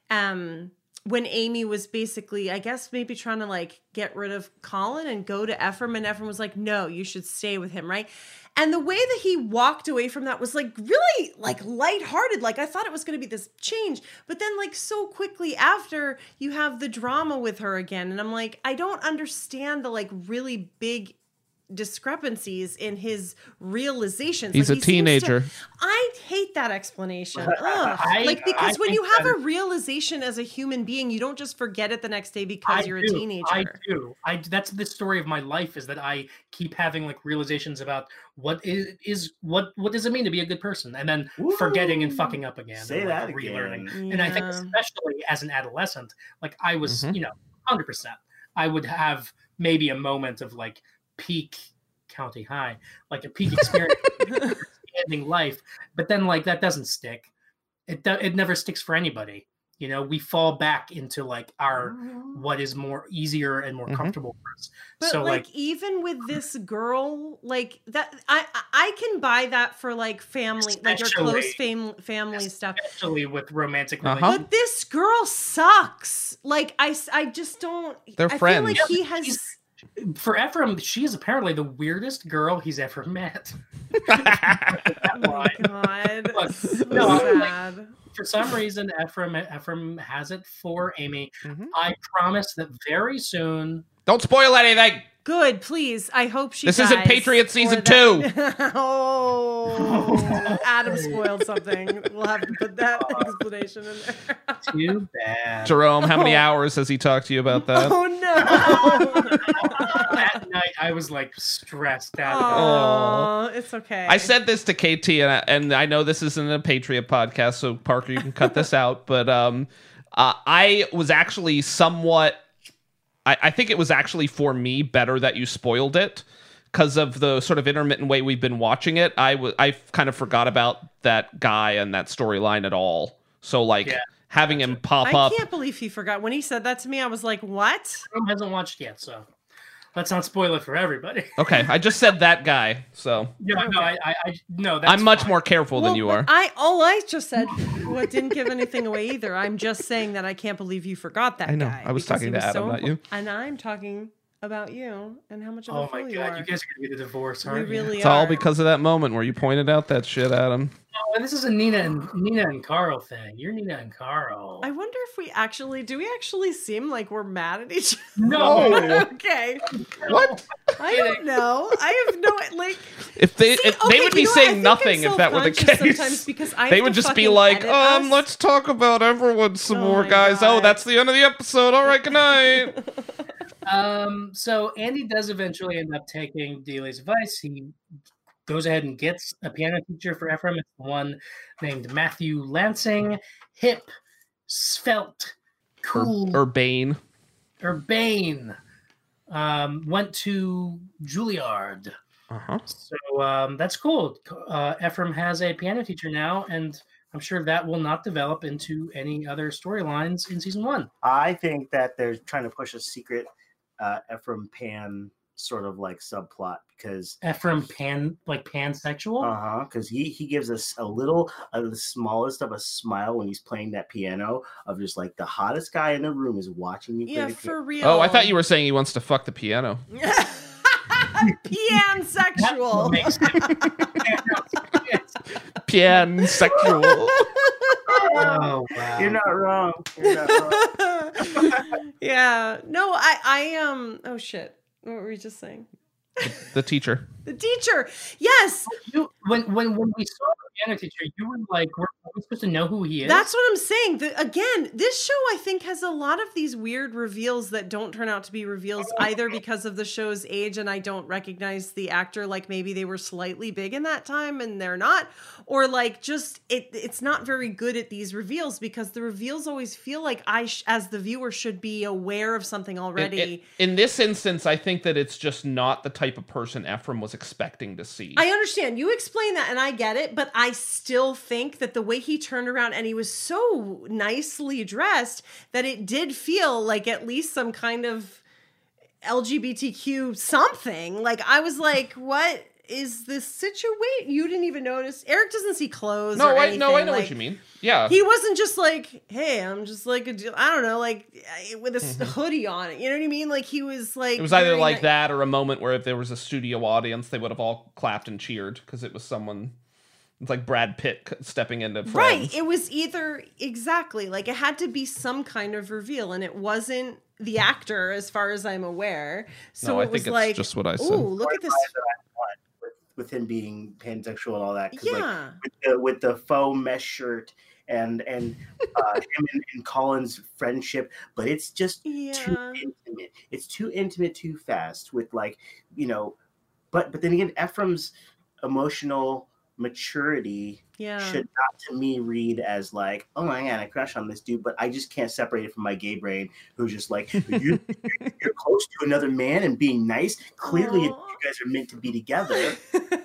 When Amy was basically, I guess, maybe trying to like get rid of Colin and go to Ephraim, and Ephraim was like, no, you should stay with him, right? And the way that he walked away from that was like really like lighthearted. Like I thought it was going to be this change, but then like so quickly after you have the drama with her again. And I'm like, I don't understand the like really big discrepancies in his realizations. He's like, a teenager. I hate that explanation. Because when you have a realization as a human being, you don't just forget it the next day because you're a teenager. I do. That's the story of my life, is that I keep having like realizations about what does it mean to be a good person, and then forgetting and fucking up again. Say and, that relearning. again. And I think especially as an adolescent, like I was, 100%. I would have maybe a moment of like peak county high, like a peak experience understanding life, but then like that doesn't stick. It never sticks for anybody. We fall back into like our what is more easier and more comfortable for us. But so like even with this girl, like that, I can buy that for like family, like your close family stuff, especially with romantic relationships. But this girl sucks. Like I just don't. They're friends. I feel like he has. For Ephraim, she is apparently the weirdest girl he's ever met. Oh my God. Look, sad. For some reason, Ephraim has it for Amy. I promise that very soon. Don't spoil anything. Good, please. I hope she. This isn't Patriot season 2. Oh, Adam spoiled something. We'll have to put that explanation in there. Too bad. Jerome, how many hours has he talked to you about that? Oh no! That night, I was like stressed out. Oh, it's okay. I said this to KT, and I know this isn't a Patriot podcast, so Parker, you can cut this out. But I was actually somewhat. I think it was actually for me better that you spoiled it, because of the sort of intermittent way we've been watching it. I kind of forgot about that guy and that storyline at all. So having him pop up. I can't believe he forgot. When he said that to me, I was like, what? Jerome hasn't watched yet, so let's not spoil it for everybody. Okay, I just said that guy, so. Yeah, no, that's I'm much fine. more careful than you are. I just said didn't give anything away either. I'm just saying that I can't believe you forgot that guy. I know. I was talking to Adam, not you. And I'm talking about you and how much of a fool you are. Oh my God, you guys are going to get a divorce, aren't you? Really It's all because of that moment where you pointed out that shit, Adam. Oh, and this is a Nina and Carl thing. You're Nina and Carl. I wonder if we actually seem like we're mad at each other? No. Okay. What? I don't know. I have no If they would be saying nothing if that were the case. Because they would just be like, let's talk about everyone some more, guys. God. Oh, that's the end of the episode. All right, good night. So Andy does eventually end up taking Dealey's advice. He goes ahead and gets a piano teacher for Ephraim. It's one named Matthew Lansing. Hip, svelte, cool. Urbane. Went to Juilliard. So that's cool. Ephraim has a piano teacher now, and I'm sure that will not develop into any other storylines in season 1. I think that they're trying to push a secret Ephraim Pan sort of like subplot, because Ephraim pansexual. Because he gives us a little of the smallest of a smile when he's playing that piano, of just like the hottest guy in the room is watching me play the piano. For real. Oh, I thought you were saying he wants to fuck the piano. Pansexual. Pansexual. Oh, wow. You're not wrong. Yeah. No, I oh shit. What were we just saying? The teacher. The teacher. Yes. When we saw the piano teacher, you were like, "We're supposed to know who he is." That's what I'm saying. Again, this show I think has a lot of these weird reveals that don't turn out to be reveals either because of the show's age and I don't recognize the actor. Like maybe they were slightly big in that time and they're not, or like just it's not very good at these reveals because the reveals always feel like I as the viewer should be aware of something already. In this instance, I think that it's just not the type of person Ephraim was expecting to see. I understand. You explain that and I get it, but I still think that the way he turned around and he was so nicely dressed that it did feel like at least some kind of LGBTQ something. Like I was like, what is this situation? You didn't even notice. Eric doesn't see clothes. No, I know what you mean. Yeah. He wasn't just like, hey, I'm just like, I don't know, like with a hoodie on it. You know what I mean? Like he was like. It was either like that or a moment where if there was a studio audience, they would have all clapped and cheered because it was someone. It's like Brad Pitt stepping into Friends. Right. It was either exactly like it had to be some kind of reveal, and it wasn't the actor, as far as I'm aware. So I it was think it's like, just what I said. Oh, look at this. With him being pansexual and all that. Yeah. Like, with the faux mesh shirt and him and Colin's friendship, but it's just too intimate. It's too intimate too fast with like, you know, but then again, Ephraim's emotional maturity should not to me read as like, oh my god, I crush on this dude, but I just can't separate it from my gay brain who's just like, you're close to another man and being nice. Clearly you guys are meant to be together.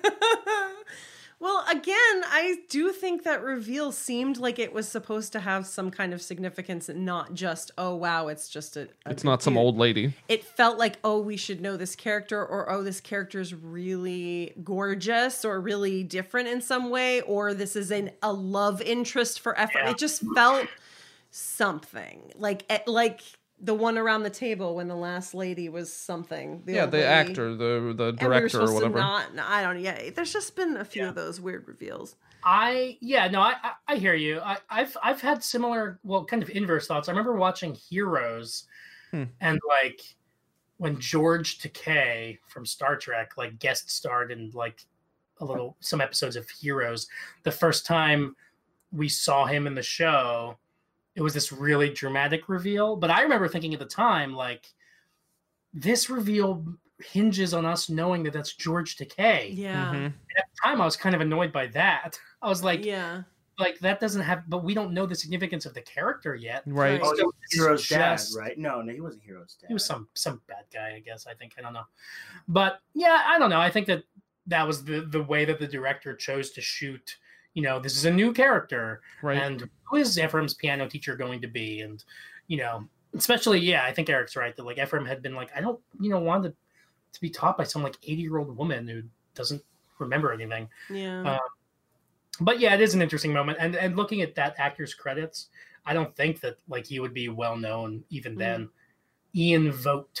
Well, again, I do think that reveal seemed like it was supposed to have some kind of significance and not just, oh, wow, it's just it's not some old lady. It felt like, oh, we should know this character, or, oh, this character is really gorgeous or really different in some way, or this is a love interest for Ephraim. Yeah. It just felt something. Like the one around the table when the last lady was something. The actor, the director or whatever. I don't know. Yeah, there's just been a few of those weird reveals. I hear you. I've had similar, kind of inverse thoughts. I remember watching Heroes, and like when George Takei from Star Trek like guest starred in like some episodes of Heroes. The first time we saw him in the show, it was this really dramatic reveal. But I remember thinking at the time, like, this reveal hinges on us knowing that that's George Takei. Yeah. Mm-hmm. And at the time, I was kind of annoyed by that. I was like, like that doesn't have, but we don't know the significance of the character yet. Right. Oh, he was Hero's dad, right? No, he wasn't Hero's dad. He was some bad guy, I guess. I don't know. But yeah, I don't know. I think that was the way that the director chose to shoot. You know, this is a new character, right? And who is Ephraim's piano teacher going to be? And, you know, especially, I think Eric's right that like Ephraim had been like, I don't, want to be taught by some like 80-year-old woman who doesn't remember anything. Yeah. But yeah, it is an interesting moment. And looking at that actor's credits, I don't think that like he would be well known even then. Ian Vogt.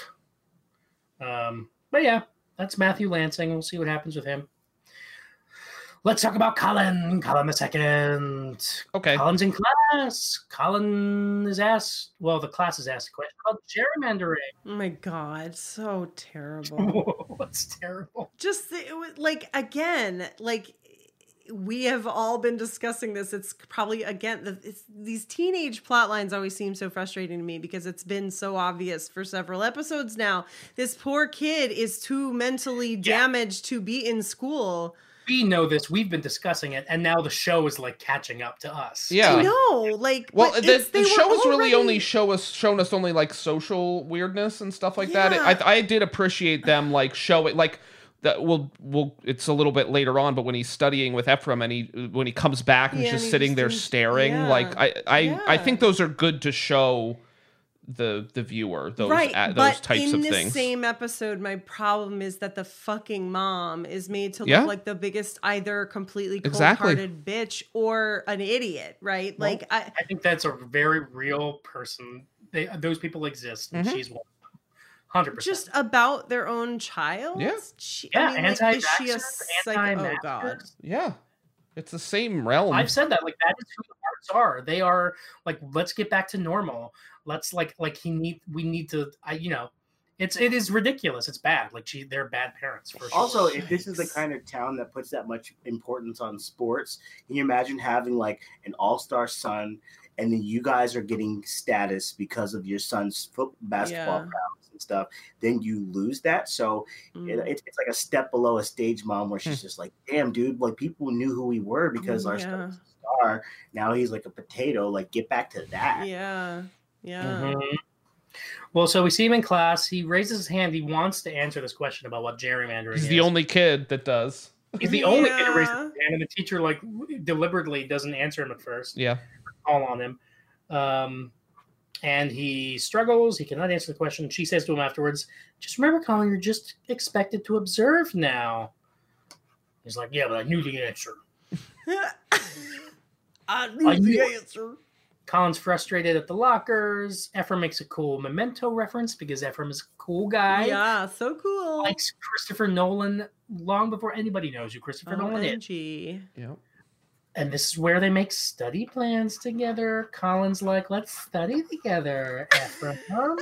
But yeah, that's Matthew Lansing. We'll see what happens with him. Let's talk about Colin the second. Okay. Colin's in class. Colin is asked, the class is asked a question about gerrymandering. Oh my God, so terrible. What's terrible? Just, it was, like, again, like, we have all been discussing this. It's probably, again, these teenage plot lines always seem so frustrating to me because it's been so obvious for several episodes now. This poor kid is too mentally damaged to be in school. We know this. We've been discussing it, and now the show is like catching up to us. Yeah, I know. Like, well, the show has really only shown us only like social weirdness and stuff like that. I did appreciate them like showing like that. It's a little bit later on, but when he's studying with Ephraim and when he comes back and he's just sitting there staring, like I think those are good to show the viewer those types of things. In the same episode, my problem is that the fucking mom is made to look like the biggest, either completely cold-hearted bitch or an idiot, right? Well, like I think that's a very real person. Those people exist, and she's one. 100%. Just about their own child. Yeah, is she a psycho? Oh God. Yeah. It's the same realm. I've said that. Like, that is who the parts are. They are like, let's get back to normal. Let's we need to, it is ridiculous. It's bad. Like they're bad parents. For sure. Also, if this is the kind of town that puts that much importance on sports, can you imagine having like an all-star son and then you guys are getting status because of your son's basketball prowess and stuff, then you lose that. So it's like a step below a stage mom where she's just like, damn, dude, like people knew who we were because our son's a star. Now he's like a potato. Like, get back to that. Yeah. Yeah. Mm-hmm. Well, so we see him in class. He raises his hand. He wants to answer this question about what gerrymandering is. He's the only kid that does. He's the only kid who raises his hand, and the teacher like deliberately doesn't answer him at first. Yeah. Call on him. And he struggles. He cannot answer the question. She says to him afterwards, just remember, Colin, you're just expected to observe now. He's like, yeah, but I knew the answer. I knew the answer. Colin's frustrated at the lockers. Ephraim makes a cool Memento reference because Ephraim is a cool guy. Yeah, so cool. Likes Christopher Nolan long before anybody knows who Christopher Nolan is. Yep. And this is where they make study plans together. Colin's like, let's study together, Ephraim.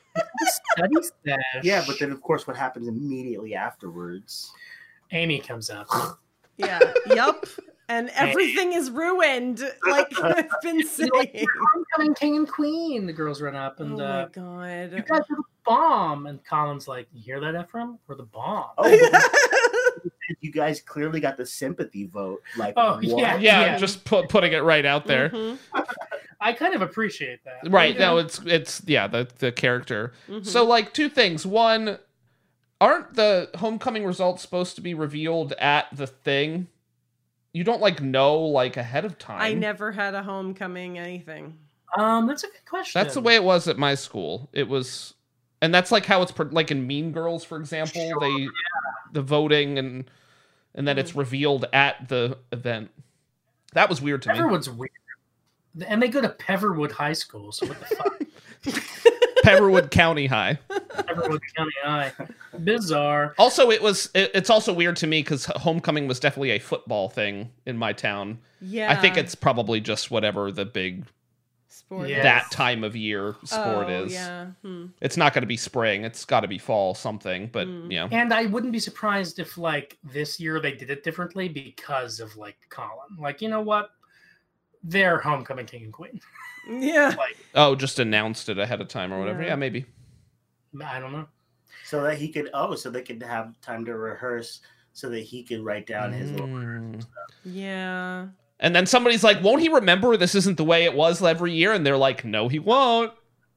Study stash. Yeah, but then of course, what happens immediately afterwards? Amy comes up. Yeah. Yup. And everything is ruined, like I've been saying. Like, homecoming king and queen. The girls run up and, oh my God. You guys are the bomb. And Colin's like, you hear that, Ephraim? We're the bomb. Oh, you guys clearly got the sympathy vote. Like, oh, what? Yeah, just putting it right out there. Mm-hmm. I kind of appreciate that. Right. No, it's the character. Mm-hmm. So, like, two things. One, aren't the homecoming results supposed to be revealed at the thing? You don't like know like ahead of time. I never had a homecoming anything. That's a good question. That's the way it was at my school. It was, and that's like how it's like in Mean Girls, for example. Sure, the voting and then it's revealed at the event. That was weird to me. Everyone's weird, and they go to Peverwood High School. So what the fuck? Peverwood County High. Peverwood County High. Bizarre. Also, it's also weird to me because homecoming was definitely a football thing in my town. Yeah. I think it's probably just whatever the big sport that time of year sport is. Yeah. It's not going to be spring. It's got to be fall something, but you know. And I wouldn't be surprised if like this year they did it differently because of like Colin. Like, you know what? They're homecoming king and queen. Yeah. Like, just announced it ahead of time or whatever. Yeah, maybe. I don't know. So that he could so they could have time to rehearse so that he could write down his little words and stuff. Yeah. And then somebody's like, won't he remember this isn't the way it was every year? And they're like, no, he won't.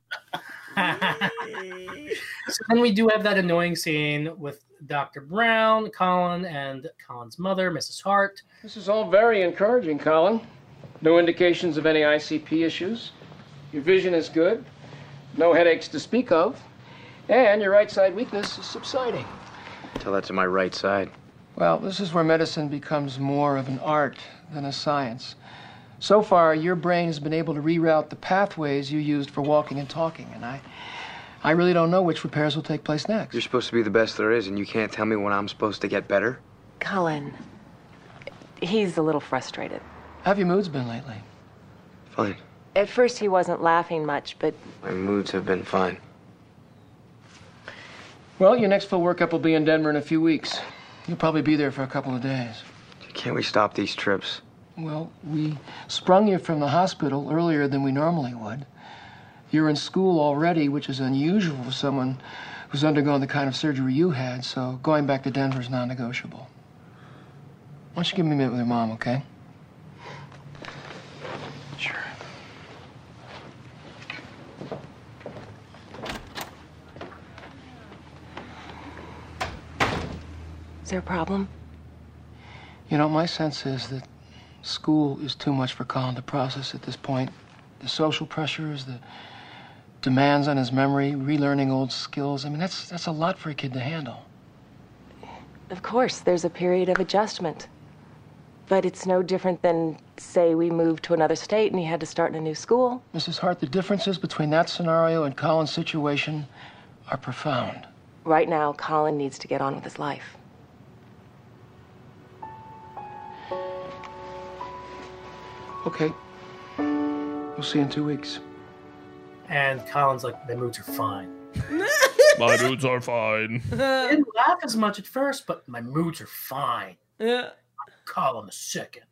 So then we do have that annoying scene with Dr. Brown, Colin, and Colin's mother, Mrs. Hart. This is all very encouraging, Colin. No indications of any ICP issues. Your vision is good. No headaches to speak of. And your right side weakness is subsiding. Tell that to my right side. Well, this is where medicine becomes more of an art than a science. So far, your brain has been able to reroute the pathways you used for walking and talking, and I really don't know which repairs will take place next. You're supposed to be the best there is, and you can't tell me when I'm supposed to get better? Colin, he's a little frustrated. How have your moods been lately? Fine. At first, he wasn't laughing much, but... My moods have been fine. Well, your next full workup will be in Denver in a few weeks. You'll probably be there for a couple of days. Can't we stop these trips? Well, we sprung you from the hospital earlier than we normally would. You're in school already, which is unusual for someone who's undergone the kind of surgery you had, so going back to Denver is non-negotiable. Why don't you give me a minute with your mom, okay? Sure. Is there a problem? You know, my sense is that school is too much for Colin to process at this point. The social pressures, the demands on his memory, relearning old skills. I mean, that's a lot for a kid to handle. Of course, there's a period of adjustment. But it's no different than, say, we moved to another state and he had to start in a new school. Mrs. Hart, the differences between that scenario and Colin's situation are profound. Right now, Colin needs to get on with his life. Okay. We'll see you in 2 weeks. And Colin's like, my moods are fine. My moods are fine. I didn't laugh as much at first, but my moods are fine. Yeah. Colin the second.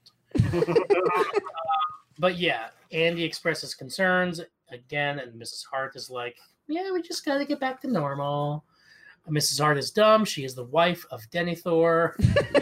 But yeah, Andy expresses concerns again, and Mrs. Hart is like, yeah, we just gotta get back to normal. Mrs. Hart is dumb. She is the wife of Denethor.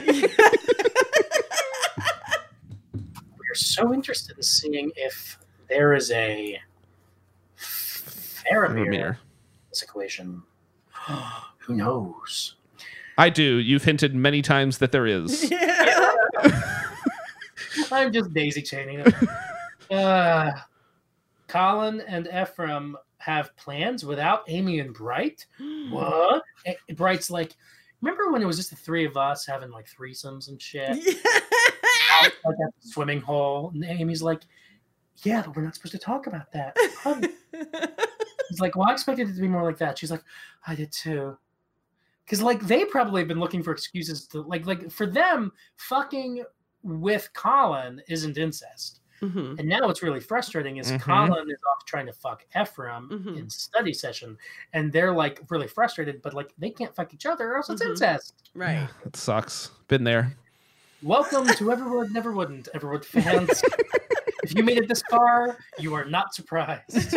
We're so interested in seeing if there is a Faramir in this equation. Who knows? I do. You've hinted many times that there is. Yeah. I'm just daisy chaining it. Colin and Ephraim have plans without Amy and Bright. What? Bright's like, remember when it was just the three of us having like threesomes and shit? Like at the swimming hole. And Amy's like, yeah, but we're not supposed to talk about that. He's like, well, I expected it to be more like that. She's like, I did too. Because like they probably have been looking for excuses to like for them, fucking with Colin isn't incest. And now what's really frustrating is Colin is off trying to fuck Ephraim in study session, and they're like really frustrated, but like they can't fuck each other or else it's incest. Right. It sucks. Been there. Welcome to Everwood Never Wouldn't, Everwood fans. If you made it this far, you are not surprised.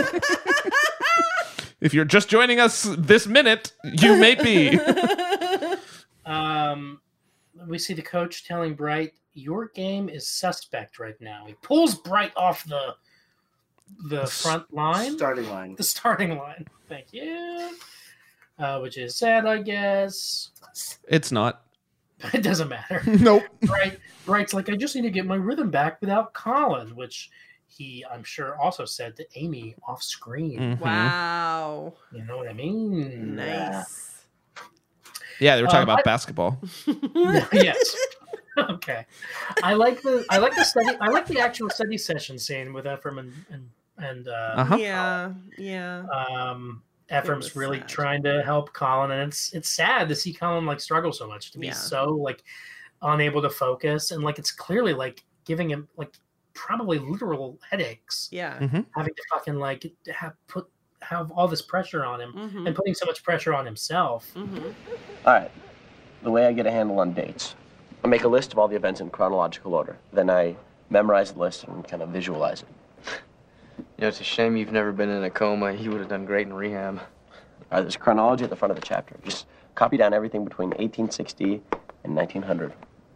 If you're just joining us this minute, you may be. We see the coach telling Bright, "Your game is suspect right now." He pulls Bright off the front line, the starting line. Thank you. Which is sad, I guess. It's not. It doesn't matter. Nope. Bright's like, I just need to get my rhythm back without Colin, which he, I'm sure, also said to Amy off screen. Wow. You know what I mean? Nice. Yeah, they were talking about basketball. Yes. Okay. I like the study. I like the actual study session scene with Ephraim and Yeah. Ephraim's really trying to help Colin, and it's sad to see Colin like struggle so much, to be so like unable to focus, and like it's clearly like giving him like probably literal headaches. Yeah. Having to fucking like have all this pressure on him and putting so much pressure on himself. All right. The way I get a handle on dates, I make a list of all the events in chronological order. Then I memorize the list and kind of visualize it. You know, it's a shame you've never been in a coma. You would have done great in rehab. All right, there's chronology at the front of the chapter. Just copy down everything between 1860 and 1900.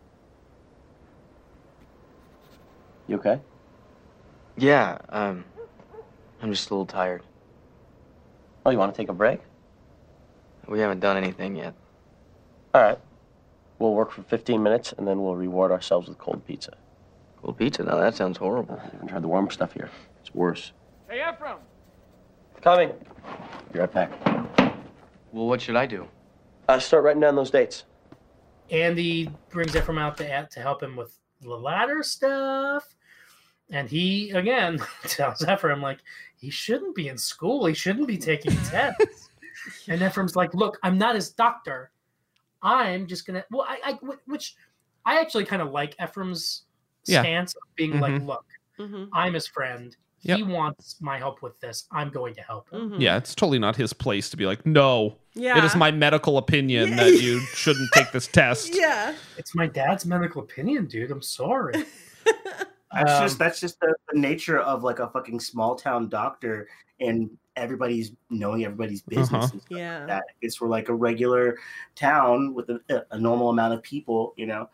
You okay? Yeah, I'm just a little tired. Oh, you want to take a break? We haven't done anything yet. All right. We'll work for 15 minutes, and then we'll reward ourselves with cold pizza. Cold pizza? Now that sounds horrible. You haven't tried the warm stuff here. It's worse. Hey, Ephraim! Coming. Be right back. Well, what should I do? Start writing down those dates. Andy brings Ephraim out to help him with the ladder stuff. And he, again, tells Ephraim, like, he shouldn't be in school. He shouldn't be taking tests. And Ephraim's like, look, I'm not his doctor. I'm just going to... Well, which I actually kind of like Ephraim's stance of being like, look, I'm his friend. He wants my help with this. I'm going to help him. Yeah, it's totally not his place to be like, no, Yeah. it is my medical opinion that you shouldn't take this test. Yeah. It's my dad's medical opinion, dude. I'm sorry. That's just the nature of like a fucking small town doctor, and everybody's knowing everybody's business. And stuff like that. It's for like a regular town with a normal amount of people, you know.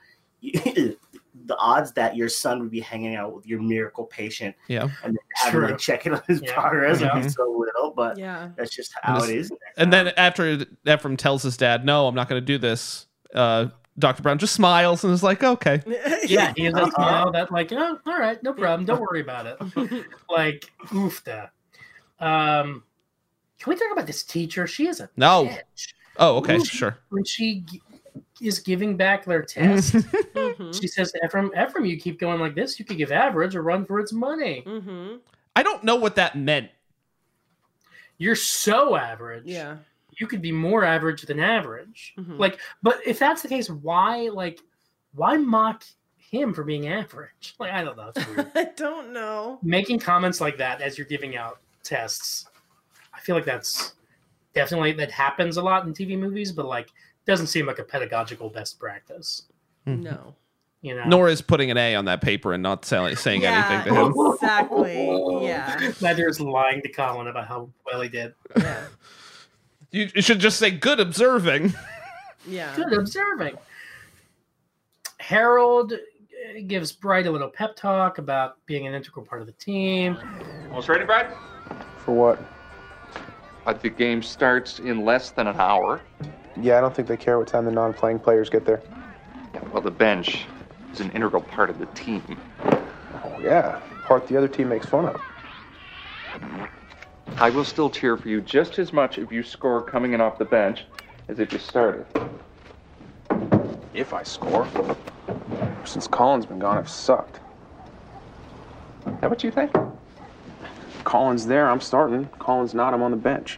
The odds that your son would be hanging out with your miracle patient, and having like checking on his progress would be so little, but that's just how it is. And then after Ephraim tells his dad, "No, I'm not going to do this," Dr. Brown just smiles and is like, "Okay." Yeah, he has a smile that like, oh, all right, no problem, don't worry about it. Like, oofta. Can we talk about this teacher? She is a bitch. Oh, okay, sure. When she is giving back their test, she says to Ephraim, you keep going like this, you could give average a run for its money. I don't know what that meant. You're so average. Yeah. You could be more average than average. Like, but if that's the case, why mock him for being average? Like, I don't know. It's weird. I don't know. Making comments like that as you're giving out tests, I feel like that's definitely, that happens a lot in TV movies, but like, doesn't seem like a pedagogical best practice. No. You know? Nor is putting an A on that paper and not saying anything to him. Exactly. Yeah. Neither is lying to Colin about how well he did. Yeah. You should just say good observing. Yeah. Good observing. Harold gives Bright a little pep talk about being an integral part of the team. Almost ready, Bright? For what? The game starts in less than an hour. Yeah, I don't think they care what time the non-playing players get there. Yeah, well, the bench is an integral part of the team. Oh, yeah. Part the other team makes fun of. I will still cheer for you just as much if you score coming in off the bench as if you started. If I score? Since Colin's been gone, I've sucked. Is that what you think? Colin's there, I'm starting. Colin's not, I'm on the bench.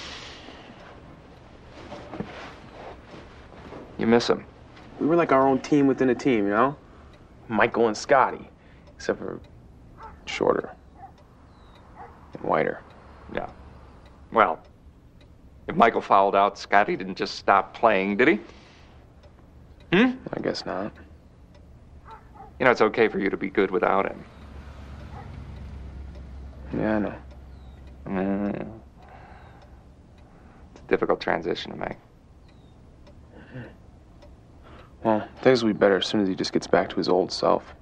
You miss him. We were like our own team within a team, you know? Michael and Scotty. Except for Shorter. And whiter. Yeah. Well, if Michael fouled out, Scotty didn't just stop playing, did he? I guess not. You know, it's okay for you to be good without him. Yeah, I know. It's a difficult transition to make. Well, things will be better as soon as he just gets back to his old self.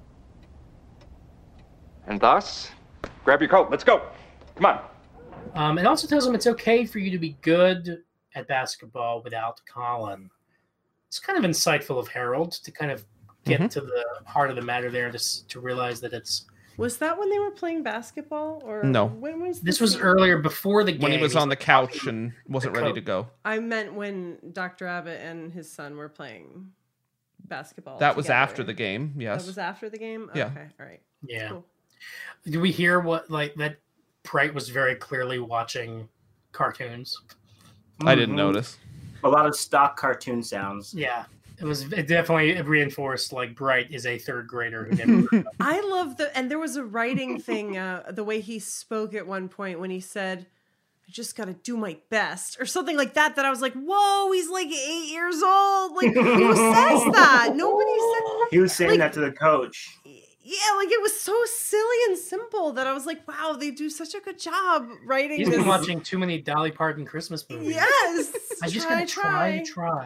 And thus, grab your coat. Let's go. Come on. It also tells him it's okay for you to be good at basketball without Colin. It's kind of insightful of Harold to kind of get to the heart of the matter there, to realize that it's... Was that when they were playing basketball? Or no. When was this was earlier, before the game. When he was on the couch and wasn't ready to go. I meant when Dr. Abbott and his son were playing basketball. That was after the game, yes. That was after the game? Yeah. Okay, all right. Yeah. Cool. Do we hear that Bright was very clearly watching cartoons? I didn't notice. A lot of stock cartoon sounds. Yeah. It definitely reinforced Bright is a third grader who never I love and there was a writing thing, the way he spoke at one point when he said, I just got to do my best or something like that I was like, whoa, he's 8 years old. Who says that? Nobody said. He was saying that to the coach. Yeah, it was so silly and simple that I was like, wow, they do such a good job writing He's this. been watching too many Dolly Parton Christmas movies. Yes. I just gotta try.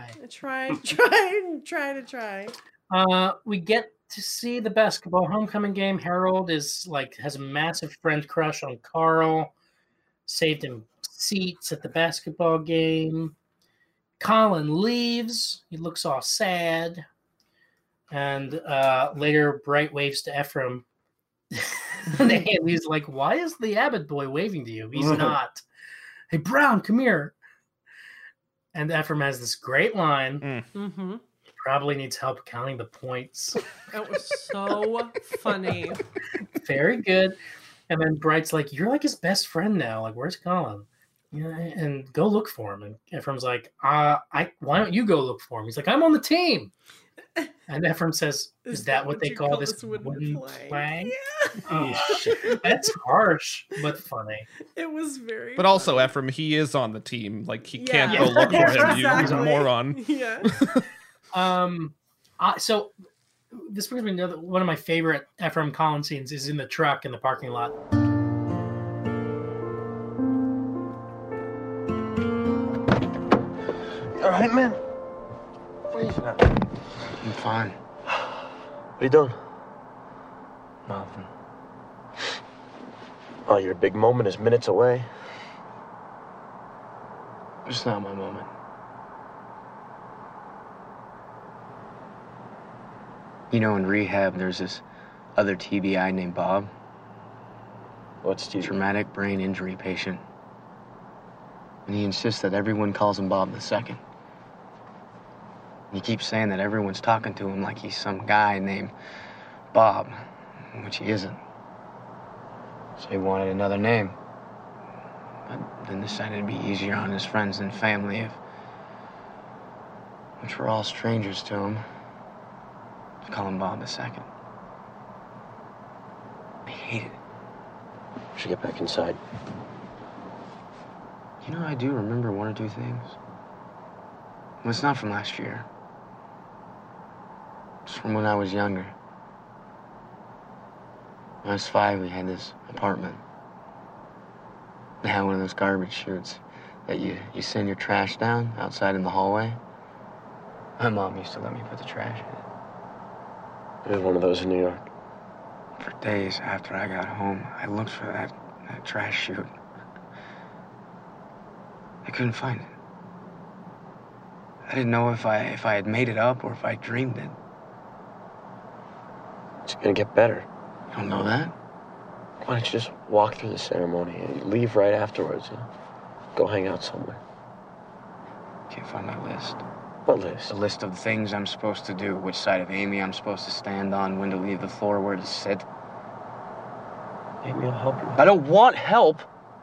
We get to see the basketball homecoming game. Harold has a massive friend crush on Carl. Saved him seats at the basketball game. Colin leaves. He looks all sad. And later, Bright waves to Ephraim. And he's like, why is the Abbott boy waving to you? He's not. Hey, Brown, come here. And Ephraim has this great line. Mm-hmm. He probably needs help counting the points. That was so funny. Very good. And then Bright's like, you're his best friend now. Where's Colin? Yeah, and go look for him. And Ephraim's like, why don't you go look for him? He's like, I'm on the team. And Ephraim says, is that what they call this wooden plank? Yeah. Oh, shit. That's harsh, but funny. It was very But also, Ephraim, he is on the team. He can't Yeah. go look for him. Exactly. He's a moron. Yeah. So this brings me to one of my favorite Ephraim Colin scenes is in the truck in the parking lot. All right, man? I'm fine. What are you doing? Nothing. Oh, your big moment is minutes away. It's not my moment. You know, in rehab, there's this other TBI named Bob. What's TBI? Traumatic brain injury patient. And he insists that everyone calls him Bob II. He keeps saying that everyone's talking to him like he's some guy named Bob, which he isn't. So he wanted another name. But then decided it'd be easier on his friends and family, which were all strangers to him, to call him Bob II. I hated it. We should get back inside. You know, I do remember one or two things. Well, it's not from last year. It's from when I was younger. When I was 5, we had this apartment. They had one of those garbage chutes that you send your trash down outside in the hallway. My mom used to let me put the trash in it. We had one of those in New York. For days after I got home, I looked for that trash chute. I couldn't find it. I didn't know if I had made it up or if I dreamed it. It's gonna get better. You don't know that? Why don't you just walk through the ceremony and leave right afterwards? Go hang out somewhere. Can't find my list. What list? The list of things I'm supposed to do, which side of Amy I'm supposed to stand on, when to leave the floor, where to sit. Amy will help you. I don't want help!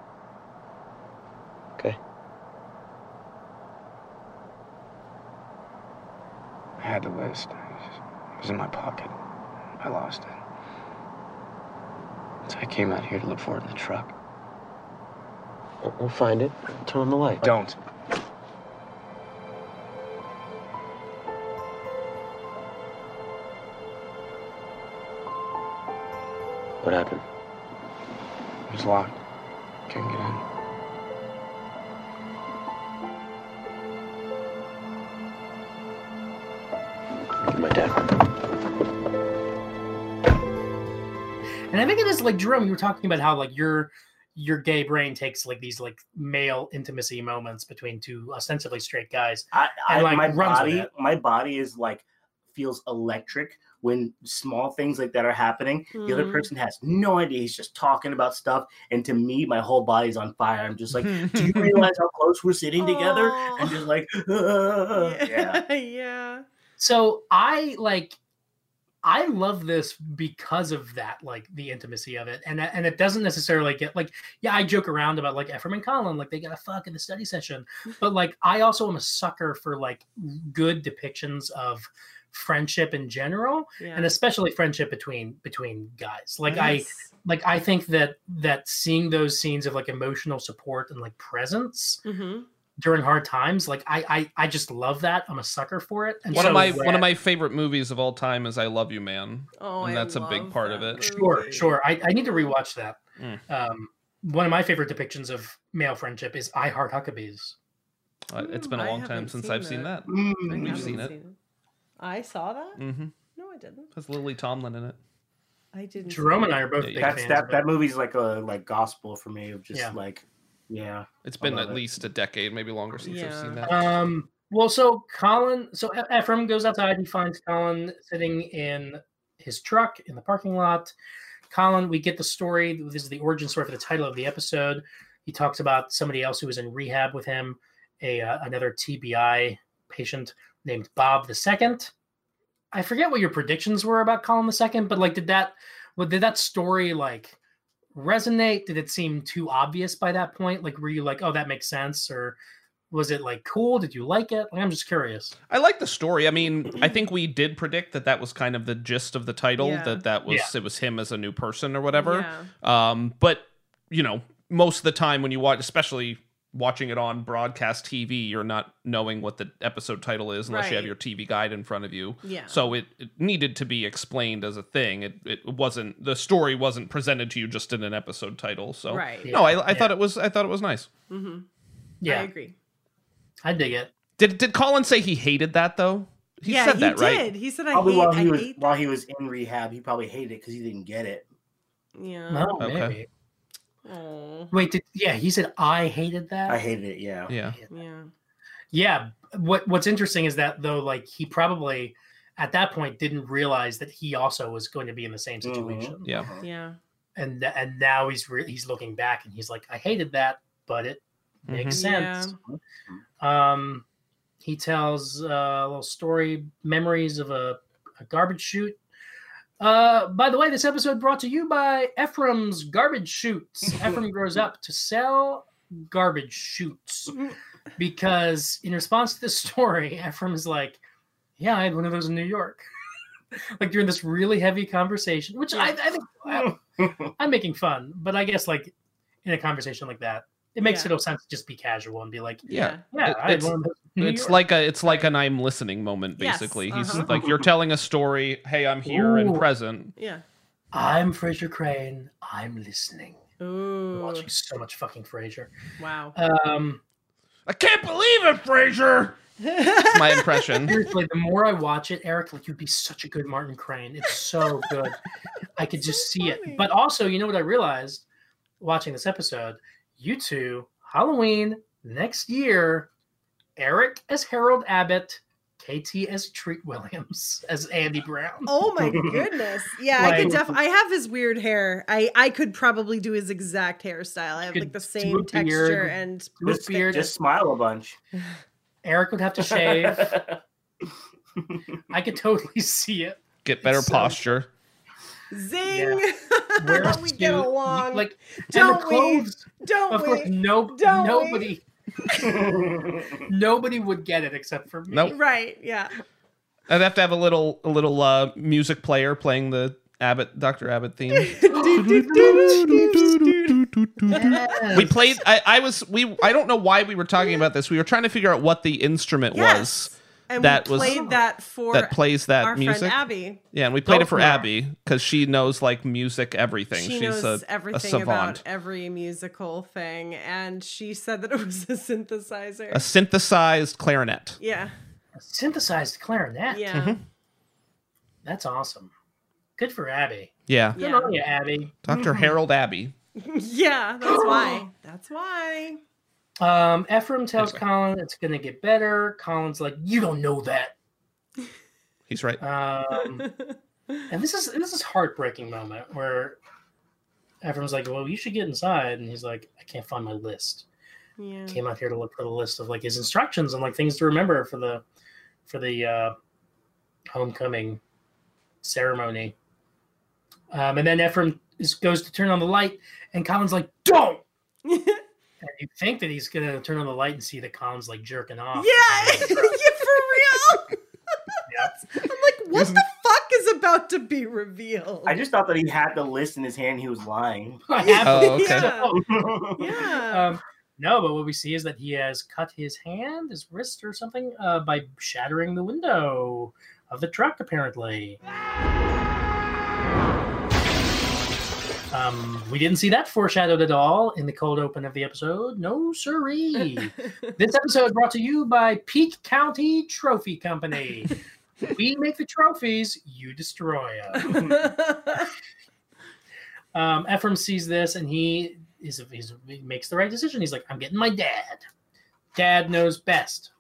Okay. I had the list. It was in my pocket. I lost it. So I came out here to look for it in the truck. We'll find it. Turn on the light. Don't. What happened? It was locked. Couldn't get in. Give my dad. And I think it is like, Jerome, you were talking about how like your gay brain takes like these like male intimacy moments between two ostensibly straight guys. My body is like feels electric when small things like that are happening. The other person has no idea. He's just talking about stuff, and to me, my whole body's on fire. I'm just like, do you realize how close we're sitting together? And just like, yeah. So I love this because of that, like the intimacy of it, and it doesn't necessarily get like, yeah, I joke around about like Ephraim and Colin, like they gotta fuck in the study session, but like I also am a sucker for like good depictions of friendship in general, and especially friendship between guys. Like I think that seeing those scenes of like emotional support and like presence during hard times, like I just love that. I'm a sucker for it. And one of my favorite movies of all time is I Love You, Man. And that's a big part of it. Sure. I need to rewatch that. One of my favorite depictions of male friendship is I Heart Huckabees. It's been a long time since I've seen that. We've seen it. I saw that? Mm-hmm. No, I didn't. Has Lily Tomlin in it. I didn't. Jerome and I are both big fans. That movie's like a gospel for me of just It's been at least a decade, maybe longer since I've seen that. Well, so Ephraim goes outside. He finds Colin sitting in his truck in the parking lot. Colin, we get the story. This is the origin story for the title of the episode. He talks about somebody else who was in rehab with him, another TBI patient named Bob II. I forget what your predictions were about Colin II, but like, did that story like resonate? Did it seem too obvious by that point? Like, were you like, oh, that makes sense? Or was it like cool? Did you like it? Like, I'm just curious. I like the story. I mean, I think we did predict that was kind of the gist of the title, it was him as a new person or whatever. But you know, most of the time when you watch, especially watching it on broadcast TV, you're not knowing what the episode title is unless you have your TV guide in front of you. Yeah. So it needed to be explained as a thing. It wasn't, the story wasn't presented to you just in an episode title. So no, I thought it was nice. Mm-hmm. Yeah, I agree. I dig it. Did Colin say he hated that though? He said that, right? He said while he was in rehab, he probably hated it because he didn't get it. Yeah. No, maybe. Wait, he said I hated that? I hated it, yeah. Yeah. What's interesting is that though, like he probably at that point didn't realize that he also was going to be in the same situation. Mm-hmm. Yeah. And now he's looking back and he's like, I hated that, but it makes sense. He tells a little story, memories of a garbage chute. By the way, this episode brought to you by Ephraim's Garbage Chutes. Ephraim grows up to sell garbage chutes because in response to this story, Ephraim is like, yeah, I had one of those in New York. Like during this really heavy conversation, which I think I'm making fun, but I guess like in a conversation like that, it makes no sense to just be casual and be like, it's like an I'm listening moment, basically. He's like, you're telling a story. Hey, I'm here and present. Yeah. I'm Frasier Crane. I'm listening. Ooh. I'm watching so much fucking Frasier. Wow. I can't believe it, Frasier. That's my impression. Seriously, the more I watch it, Eric, like you'd be such a good Martin Crane. It's so good. I could just see it. But also, you know what I realized watching this episode? You two, Halloween next year, Eric as Harold Abbott, KT as Treat Williams as Andy Brown. Oh my goodness. Yeah, like, I have his weird hair. I could probably do his exact hairstyle. I have like the same texture and beard. Just smile a bunch. Eric would have to shave. I could totally see it. Get better posture. Zing! Yeah. We get along. Like, don't we? Don't of we? Course, nobody. Nobody would get it except for me. Nope. Right? Yeah. I'd have to have a little music player playing the Dr. Abbott theme. We played. I don't know why we were talking about this. We were trying to figure out what the instrument was. And we played that for that plays that our music. friend Abby. Yeah, and we played it for Abby because she knows like music, everything. She's knows everything about every musical thing, and she said that it was a synthesizer. A synthesized clarinet. Yeah. A synthesized clarinet. Yeah. Mm-hmm. That's awesome. Good for Abby. Yeah. Good on you, Abby. Dr. Harold Abbey. Yeah, that's why. That's why. Ephraim tells Colin it's going to get better. Colin's like, you don't know that. He's right. And this is heartbreaking moment where Ephraim's like, well, you should get inside. And he's like, I can't find my list. Yeah. Came out here to look for the list of like his instructions and like things to remember for the homecoming ceremony. And then Ephraim goes to turn on the light and Colin's like, don't! And you think that he's going to turn on the light and see that Colin's like jerking off. Yeah, for real. Yep. I'm like, what the fuck is about to be revealed? I just thought that he had the list in his hand. He was lying. Oh, okay. Yeah. No, but what we see is that he has cut his hand, his wrist or something, by shattering the window of the truck, apparently. We didn't see that foreshadowed at all in the cold open of the episode. No siree. This episode brought to you by Peak County Trophy Company. We make the trophies, you destroy them. Ephraim sees this and he makes the right decision. He's like, I'm getting my dad. Dad knows best.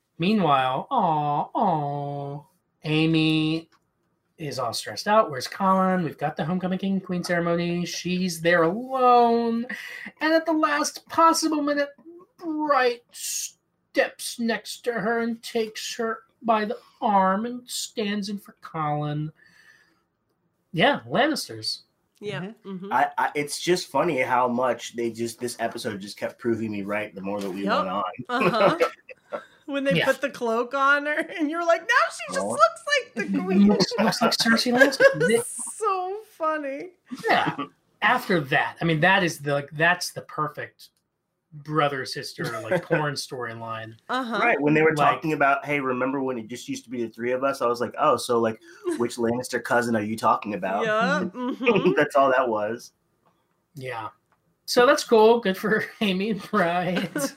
Meanwhile, Amy is all stressed out. Where's Colin? We've got the homecoming king queen ceremony. She's there alone. And at the last possible minute, Bright steps next to her and takes her by the arm and stands in for Colin. Yeah, Lannisters. Yeah. Mm-hmm. It's just funny how much this episode just kept proving me right the more that we went on. Uh-huh. When they put the cloak on her, and you're like, now she just looks like the queen. Looks like Cersei Lannister. So funny. Yeah. After that, I mean, that's the perfect brother sister like porn storyline. Right. When they were talking about, hey, remember when it just used to be the three of us? I was like, oh, so like, which Lannister cousin are you talking about? Yeah. Mm-hmm. That's all that was. Yeah. So that's cool. Good for Amy and Bright.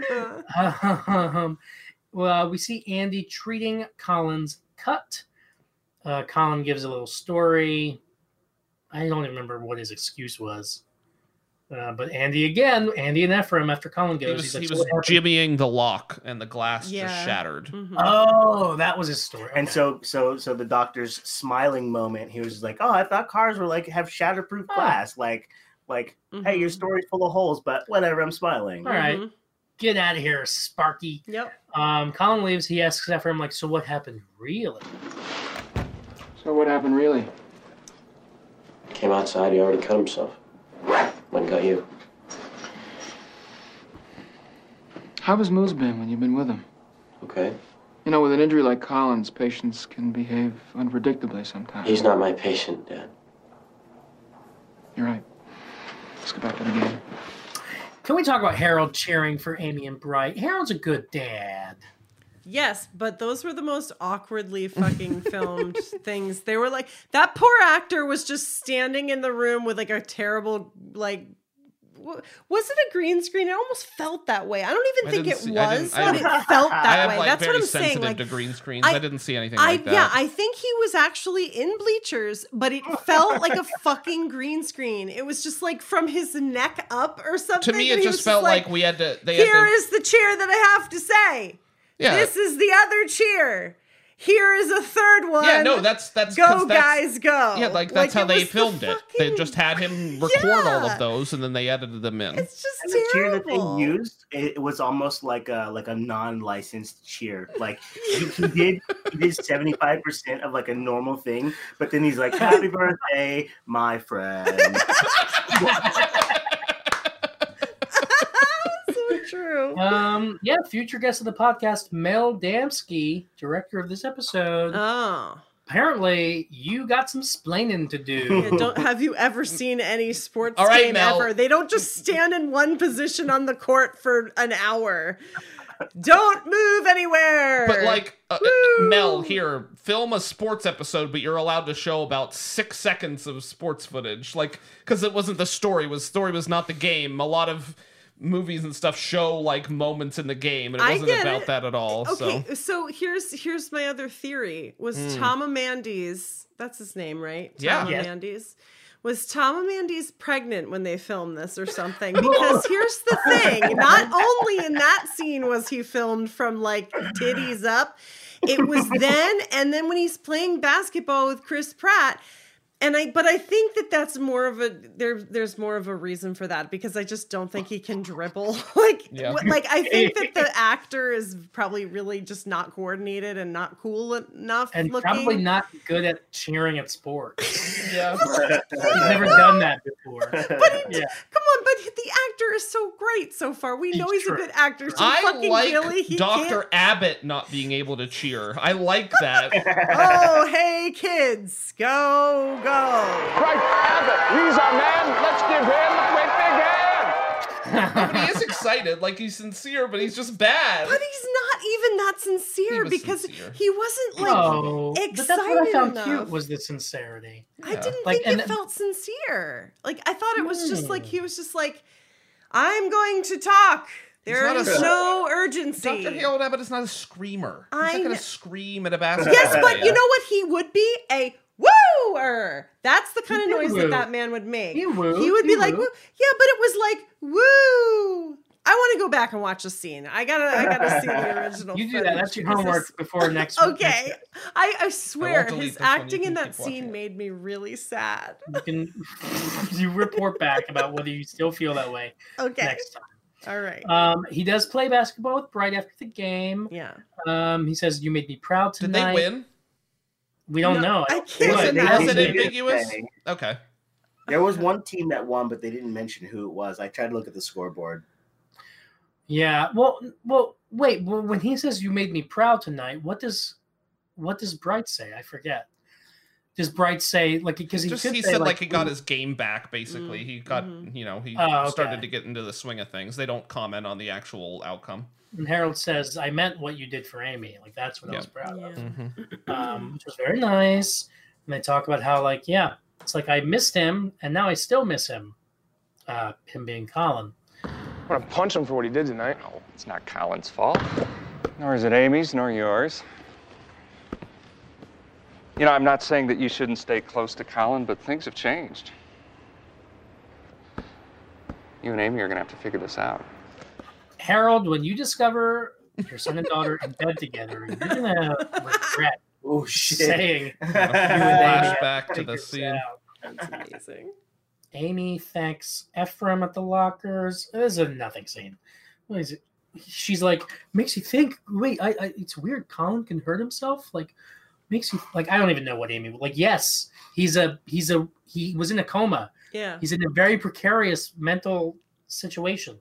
Well, we see Andy treating Colin's cut. Colin gives a little story. I don't even remember what his excuse was. But Andy and Ephraim, after Colin goes, he was jimmying the lock and the glass just shattered. Mm-hmm. Oh, that was his story. And so the doctor's smiling moment, he was just like, oh, I thought cars were like have shatterproof glass. Like, hey, your story's full of holes, but whatever, I'm smiling. All right. Get out of here, Sparky. Yep. Colin leaves. He asks Ephraim, like, so what happened really? So what happened really? Came outside, he already cut himself. Went and got you. How has Moose been when you've been with him? Okay. You know, with an injury like Colin's, patients can behave unpredictably sometimes. He's not my patient, Dad. You're right. Let's get back to the game. Can we talk about Harold cheering for Amy and Bright? Harold's a good dad. Yes, but those were the most awkwardly fucking filmed things. They were like, that poor actor was just standing in the room with like a terrible, like, was it a green screen? It almost felt that way. I don't even think it was, but it felt that way. That's what I'm saying. Like, to green screens. I didn't see anything like that. Yeah, I think he was actually in bleachers, but it felt like a fucking green screen. It was just like from his neck up or something. To me, it just felt like we had to. Here is the cheer that I have to say. Yeah. This is the other cheer. Here is a third one. Yeah, no, that's go, guys, go. Yeah, like that's how they filmed it. They just had him record all of those, and then they edited them in. It's just and the cheer that they used, it was almost like a non-licensed cheer. Like he did 75% of like a normal thing, but then he's like, "Happy birthday, my friend." True. Future guest of the podcast, Mel Damsky, director of this episode. Oh. apparently you got some splaining to do. Yeah, have you ever seen any sports All right, game Mel. ever? They don't just stand in one position on the court for an hour. Don't move anywhere. But like, Mel, here, film a sports episode, but you're allowed to show about 6 seconds of sports footage. Like, because it wasn't the story. Story was not the game. A lot of movies and stuff show like moments in the game, and it wasn't about that at all. Okay, so here's my other theory. Was Tom Amandes, that's his name, right? Yeah. Tom Amandes. Was Tom Amandes pregnant when they filmed this or something? Because here's the thing. Not only in that scene was he filmed from like titties up, it was then, and then when he's playing basketball with Chris Pratt. But I think that's more of there's more of a reason for that, because I just don't think he can dribble. I think that the actor is probably really just not coordinated and not cool enough and looking. Probably not good at cheering at sports. Yeah. He's never done that before. But come on, but the actor is so great so far. We know he's a good actor. So I like Dr. Abbott not being able to cheer. I like that. Oh, hey kids, go. Right, Abbott, he's our man. Let's give him a great big hand. But he is excited, like he's sincere, but he's just bad. But he's not even that sincere, because sincere. he wasn't like excited but that's what I found enough. cute was the sincerity. I didn't think it felt sincere. Like, I thought it was just like, he was just like, I'm going to talk. There is no urgency. Dr. Harold Abbott is not a screamer. He's not going to scream at a basketball. Yes, but you know what he would be? A woo-er. That's the kind of noise that man would make. He would be like, woo. Yeah, but it was like, woo. I want to go back and watch the scene. I gotta see the original. You do that. That's your homework before next week. Okay. I swear, his acting in that scene made me really sad. You report back about whether you still feel that way next time. All right. He does play basketball with Bright after the game. Yeah. He says, "You made me proud tonight." Did they win? We don't know. I can't Was it ambiguous? Okay. There was one team that won, but they didn't mention who it was. I tried to look at the scoreboard. Yeah. Well. Wait. Well, when he says "You made me proud tonight," what does Bright say? I forget. Does Bright say like because he said like he got his game back basically. He got he started to get into the swing of things. They don't comment on the actual outcome. And Harold says, "I meant what you did for Amy." Like that's what I was proud of, which was very nice. And they talk about how it's like I missed him and now I still miss him. Him being Colin. I want to punch him for what he did tonight. No, it's not Colin's fault. Nor is it Amy's, nor yours. You know, I'm not saying that you shouldn't stay close to Colin, but things have changed. You and Amy are going to have to figure this out. Harold, when you discover your son and daughter in bed together, you're going to regret saying flashback to the scene. That's amazing. Amy thanks Ephraim at the lockers. This is a nothing scene. What is it? She's like, makes you think, wait, it's weird. Colin can hurt himself? Like, makes you like I don't even know what Amy like. Yes, he was in a coma. Yeah, he's in a very precarious mental situation.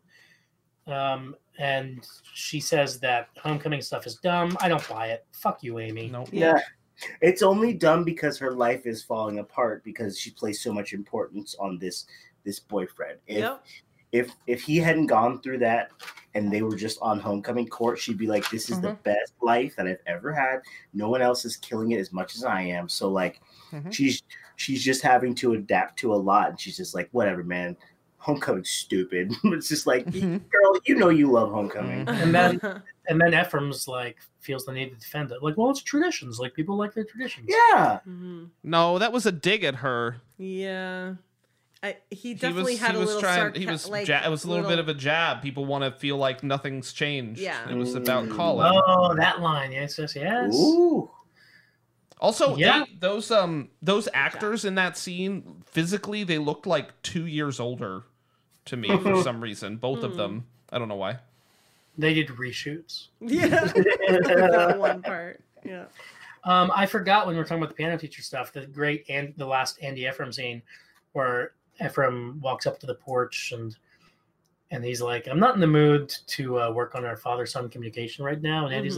And she says that homecoming stuff is dumb. I don't buy it. Fuck you, Amy. No. Yeah, it's only dumb because her life is falling apart because she placed so much importance on this boyfriend. If he hadn't gone through that and they were just on homecoming court, she'd be like, this is the best life that I've ever had. No one else is killing it as much as I am. So like she's just having to adapt to a lot. And she's just like, whatever, man. Homecoming's stupid. It's just like, girl, you know you love homecoming. And then Ephraim's like feels the need to defend it. Like, well, it's traditions. Like people like their traditions. Yeah. No, that was a dig at her. Yeah. He definitely had a little sarcasm. It was a little bit of a jab. People want to feel like nothing's changed. Yeah. It was about Colin. Oh, that line. Yes. Ooh. Also, those actors in that scene, physically, they looked like 2 years older to me for some reason. Both of them. I don't know why. They did reshoots. Yeah. That one part. Yeah. I forgot when we were talking about the piano teacher stuff, the last Andy Ephraim scene where Ephraim walks up to the porch and he's like, I'm not in the mood to work on our father-son communication right now. And Andy's like,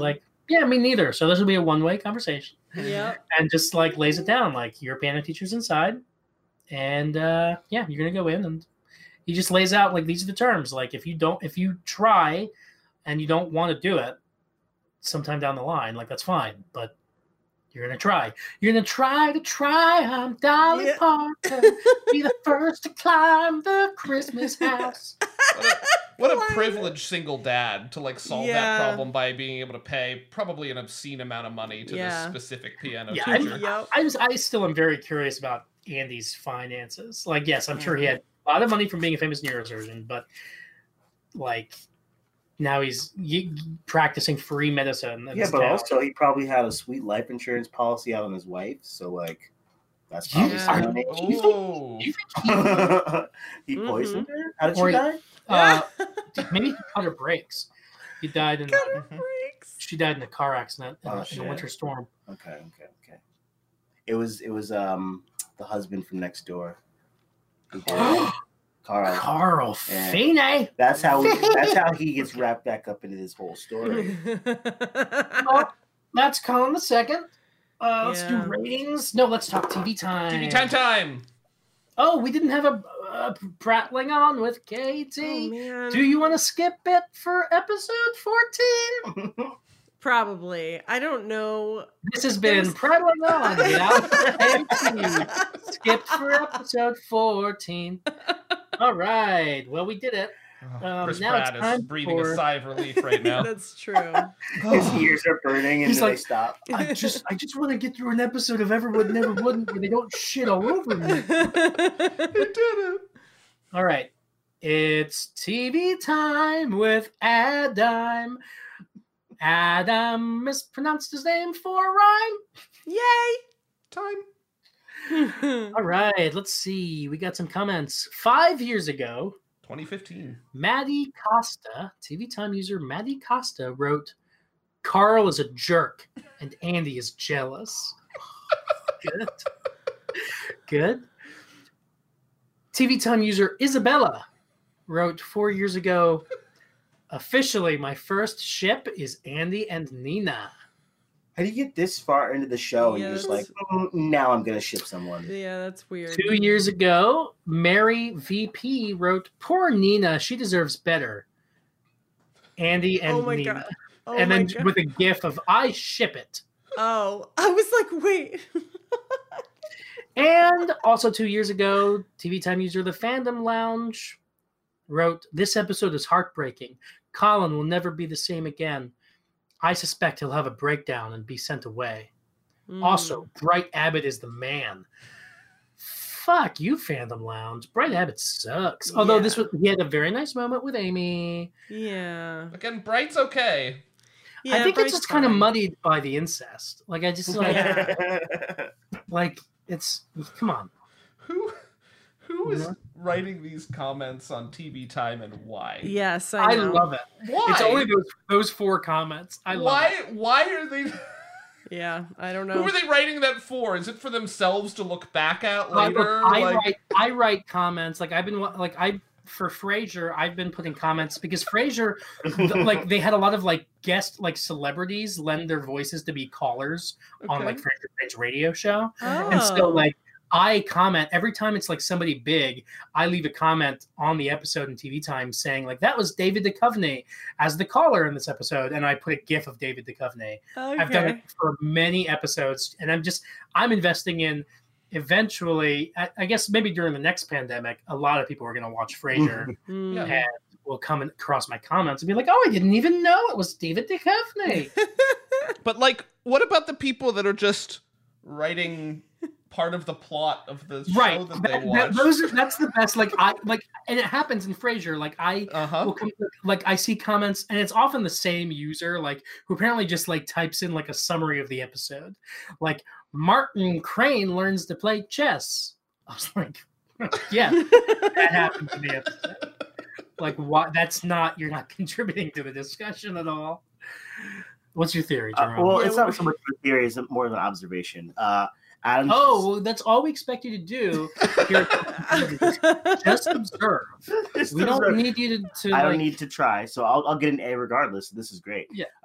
Yeah, me neither. So this will be a one-way conversation. Yeah. And just like lays it down, like your piano teacher's inside, and you're gonna go in, and he just lays out like these are the terms. Like if you try, and you don't want to do it, sometime down the line, like that's fine, but you're gonna try. You're gonna try. I'm Dolly Parton. Be the first to climb the Christmas house. What a privileged single dad to like solve that problem by being able to pay probably an obscene amount of money to this specific piano teacher. I still am very curious about Andy's finances. Like, yes, I'm sure he had a lot of money from being a famous neurosurgeon, but like now he's practicing free medicine. Yeah, but also he probably had a sweet life insurance policy out on his wife, so like that's probably he poisoned her. How did she die? Maybe he cut her brakes. He died in she died in a car accident in a winter storm. Okay. It was the husband from next door. Carl Finney. That's how he gets wrapped back up into this whole story. Well, that's Colin the second. Let's do ratings. No, let's talk TV time. TV time. Oh, we didn't have a prattling on with Katie. Oh, do you want to skip it for episode 14? Probably. I don't know. This has been prattling on without Katie. Skipped for episode 14. All right. Well, we did it. Chris Pratt is breathing a sigh of relief right now. That's true. His ears are burning and they stop. I just want to get through an episode of Everwood Never Wouldn't where they don't shit all over me. It did it. All right. It's TV time with Adam. Adam mispronounced his name for rhyme. Yay! Time. All right. Let's see. We got some comments. 5 years ago, 2015. Maddie Costa, TV Time user Maddie Costa, wrote, Carl is a jerk and Andy is jealous. Good. TV Time user Isabella wrote 4 years ago, officially my first ship is Andy and Nina. How do you get this far into the show and you're just like, now I'm going to ship someone? Yeah, that's weird. 2 years ago, Mary VP wrote, poor Nina, she deserves better. Andy and Nina. God. Oh and then with a gif of, I ship it. Oh, I was like, wait. And also 2 years ago, TV Time user The Fandom Lounge wrote, this episode is heartbreaking. Colin will never be the same again. I suspect he'll have a breakdown and be sent away. Also, Bright Abbott is the man. Fuck you, Fandom Lounge. Bright Abbott sucks. Although he had a very nice moment with Amy. Yeah. Again, Bright's okay. Yeah, I think it's just kind of muddied by the incest. Like, I just like it's, come on. Who is writing these comments on TV Time and why? Yes, I know. Love it. Why? It's only those 4 comments. I love it. Why are they? Yeah, I don't know. Who are they writing that for? Is it for themselves to look back at later? I write comments. Like for Frasier, I've been putting comments because Frasier, like they had a lot of like guest like celebrities lend their voices to be callers on like Frasier's radio show, and so like. I comment every time it's like somebody big. I leave a comment on the episode in TV Time saying like that was David Duchovny as the caller in this episode, and I put a GIF of David Duchovny. Okay. I've done it for many episodes, and I'm investing in. Eventually, I guess maybe during the next pandemic, a lot of people are going to watch Frasier and will come across my comments and be like, "Oh, I didn't even know it was David Duchovny." But like, what about the people that are just writing part of the plot of the show that they watch? That's the best. And it happens in Frasier. Like will come, like I see comments, and it's often the same user, like who apparently just like types in like a summary of the episode, like Martin Crane learns to play chess. I was like, yeah, that happened to the episode. Like, what? You're not contributing to the discussion at all. What's your theory, Jerome? Well, it's not so much a theory; it's more of an observation. Adam, well, that's all we expect you to do. Here, just observe. We don't need you to I don't need to try, so I'll get an A regardless. This is great. Yeah.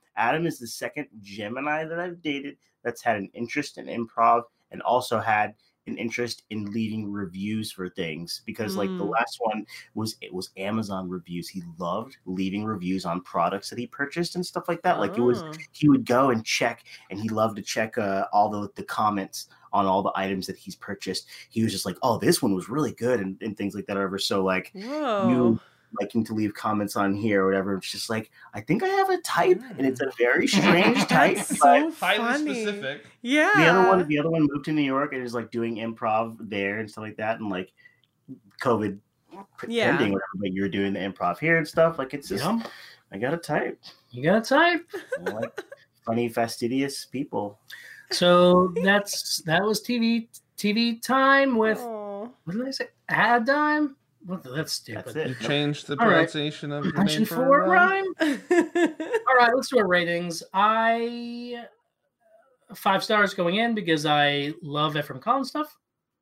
Adam is the second Gemini that I've dated that's had an interest in improv and also had an interest in leaving reviews for things, because like the last one was Amazon reviews. He loved leaving reviews on products that he purchased and stuff like that. Like he would go and check, and he loved to check all the comments on all the items that he's purchased. He was just like, oh, this one was really good and things like that. Or so like you liking to leave comments on here or whatever. It's just like, I think I have a type, and it's a very strange type. So highly specific. Yeah. The other one moved to New York and is like doing improv there and stuff like that, and like COVID pretending whatever, but you're doing the improv here and stuff. Like it's just I got a type. You got a type. I like funny, fastidious people. So that was TV time with what did I say? Adam? What, that's stupid. That's it. You changed the pronunciation of your Mention name for rhyme. All right, let's do our ratings. 5 stars going in because I love Ephraim Collins stuff.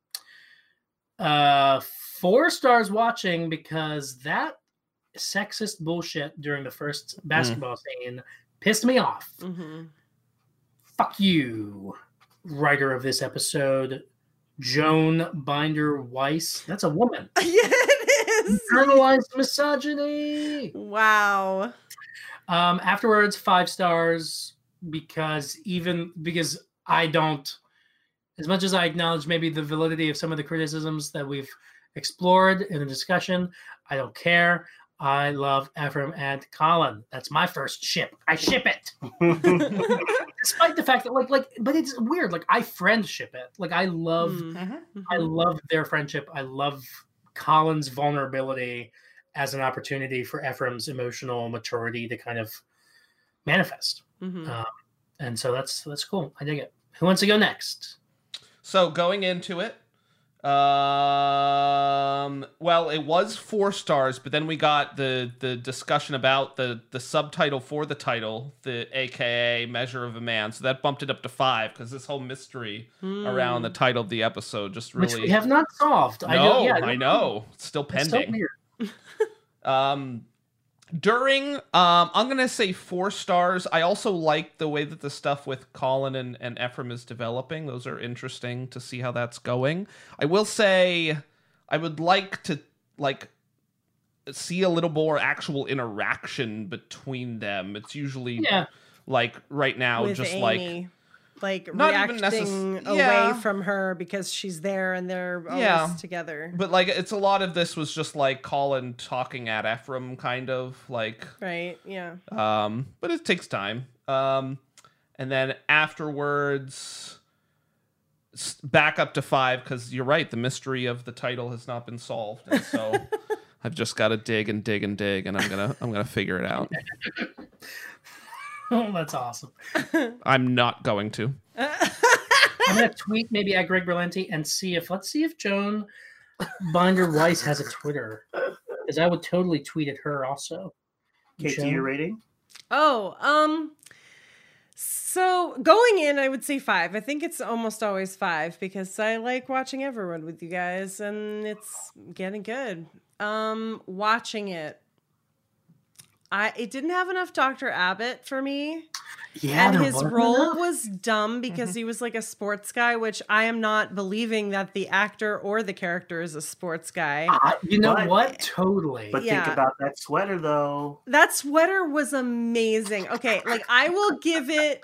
4 stars watching because that sexist bullshit during the first basketball scene pissed me off. Fuck you, writer of this episode, Joan Binder Weiss. That's a woman. Yeah, it is. Internalized misogyny. Wow. Afterwards, 5 stars because I don't, as much as I acknowledge maybe the validity of some of the criticisms that we've explored in the discussion, I don't care. I love Ephraim and Colin. That's my first ship. I ship it. Despite the fact that but it's weird. Like I friendship it. Like I love their friendship. I love Colin's vulnerability as an opportunity for Ephraim's emotional maturity to kind of manifest. And so that's cool. I dig it. Who wants to go next? So going into it, well, it was 4 stars, but then we got the discussion about the subtitle for the title, the AKA Measure of a Man. So that bumped it up to 5 because this whole mystery around the title of the episode just really, which we have not solved. I know. It's still pending. It's so weird. During, I'm going to say 4 stars. I also like the way that the stuff with Colin and Ephraim is developing. Those are interesting to see how that's going. I will say I would like to see a little more actual interaction between them. It's usually like right now with just Amy. Like reacting away from her because she's there and they're always together. But like it's a lot of this was just like Colin talking at Ephraim kind of like right, yeah. But it takes time. And then afterwards back up to 5 because you're right, the mystery of the title has not been solved. And so I've just got to dig and dig and dig and I'm gonna figure it out. Oh, that's awesome. I'm not going to. I'm going to tweet maybe at Greg Berlanti and let's see if Joan Binder Weiss has a Twitter. Because I would totally tweet at her also. KT, your rating? So going in, I would say 5. I think it's almost always 5 because I like watching Everwood with you guys and it's getting good. Watching it. It didn't have enough Dr. Abbott for me. Yeah, and his role was dumb because he was like a sports guy, which I am not believing that the actor or the character is a sports guy. You know what? Totally. But think about that sweater, though. That sweater was amazing. Okay, like I will give it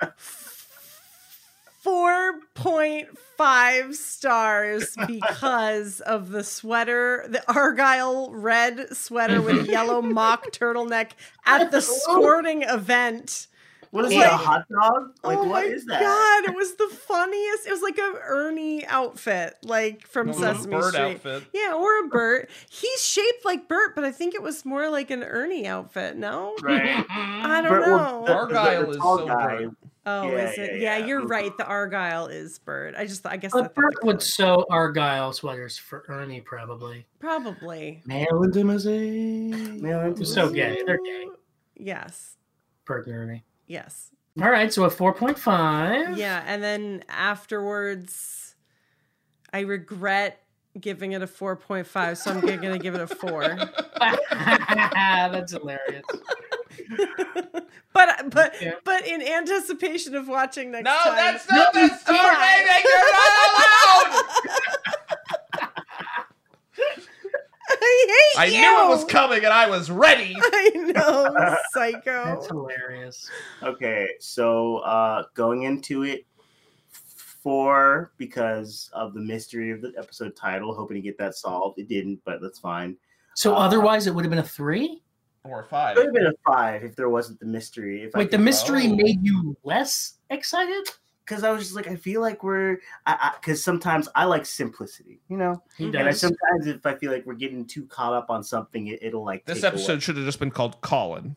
4.5 stars because of the sweater, the Argyle red sweater with a yellow mock turtleneck at the sporting event. What is it, a hot dog? Like, what is that? God, it was the funniest. It was like a Ernie outfit, like from Sesame Bert Street. Outfit. Yeah, or a Bert. He's shaped like Bert, but I think it was more like an Ernie outfit, no? Right. I don't know. Argyle is so Bert. Oh, is it? Yeah, you're right. The Argyle is Bert. I guess But Bert would sew Argyle sweaters for Ernie, probably. Probably. Male intimacy. So gay. They're gay. Yes. Bert and Ernie. Yes. All right, so a 4.5. Yeah, and then afterwards, I regret giving it a 4.5, so I'm going to give it a 4. That's hilarious. But in anticipation of watching next time. No, that's not the story. You're not allowed. I knew it was coming and I was ready. I know, psycho. That's hilarious. Okay, so going into it, 4 because of the mystery of the episode title, hoping to get that solved. It didn't, but that's fine. So otherwise, it would have been a 3 or a 5. It would have been a 5 if there wasn't the mystery. Wait, the mystery made you less excited? Because I was just like, I feel like because sometimes I like simplicity, you know? He And does. sometimes if I feel like we're getting too caught up on something, it'll like This take episode should have just been called Colin.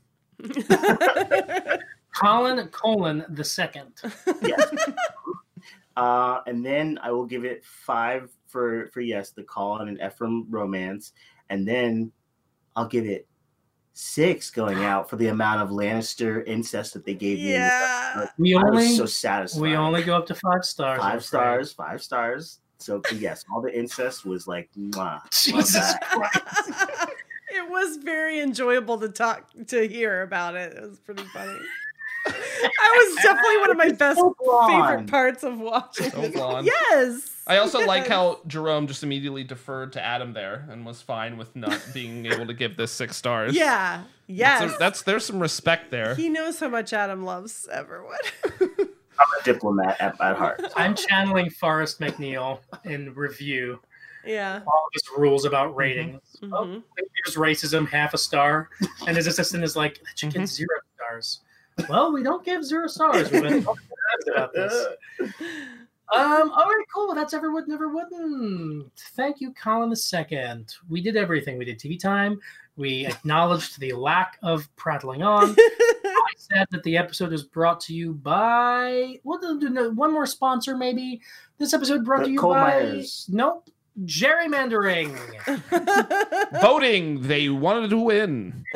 Colin colon the second. Yes. And then I will give it 5 for yes, the Colin and Ephraim romance, and then I'll give it 6 going out for the amount of Lannister incest that they gave me. Yeah. I was so satisfied. We only go up to 5 stars. 5 stars, 5 stars. So yes, all the incest was like, mwah. Jesus Christ. It was very enjoyable to hear about it. It was pretty funny. That was definitely one of my best favorite parts of watching. So blonde. Yes. I also like how Jerome just immediately deferred to Adam there and was fine with not being able to give this 6 stars. Yeah. Yes. There's some respect there. He knows how much Adam loves everyone. I'm a diplomat at heart. I'm channeling Forrest McNeil in review. Yeah. All of his rules about ratings. Oh, here's racism, half a star. And his assistant is like, that should get 0 stars. Well, we don't give 0 stars. We've been talking about this. All right, cool. That's Everwood Never Wouldn't. Thank you, Colin II. We did everything. We did TV time. We acknowledged the lack of prattling on. I said that the episode is brought to you by one more sponsor, maybe. This episode brought to you Cole by Myers. Nope. Gerrymandering. Voting. They wanted to win.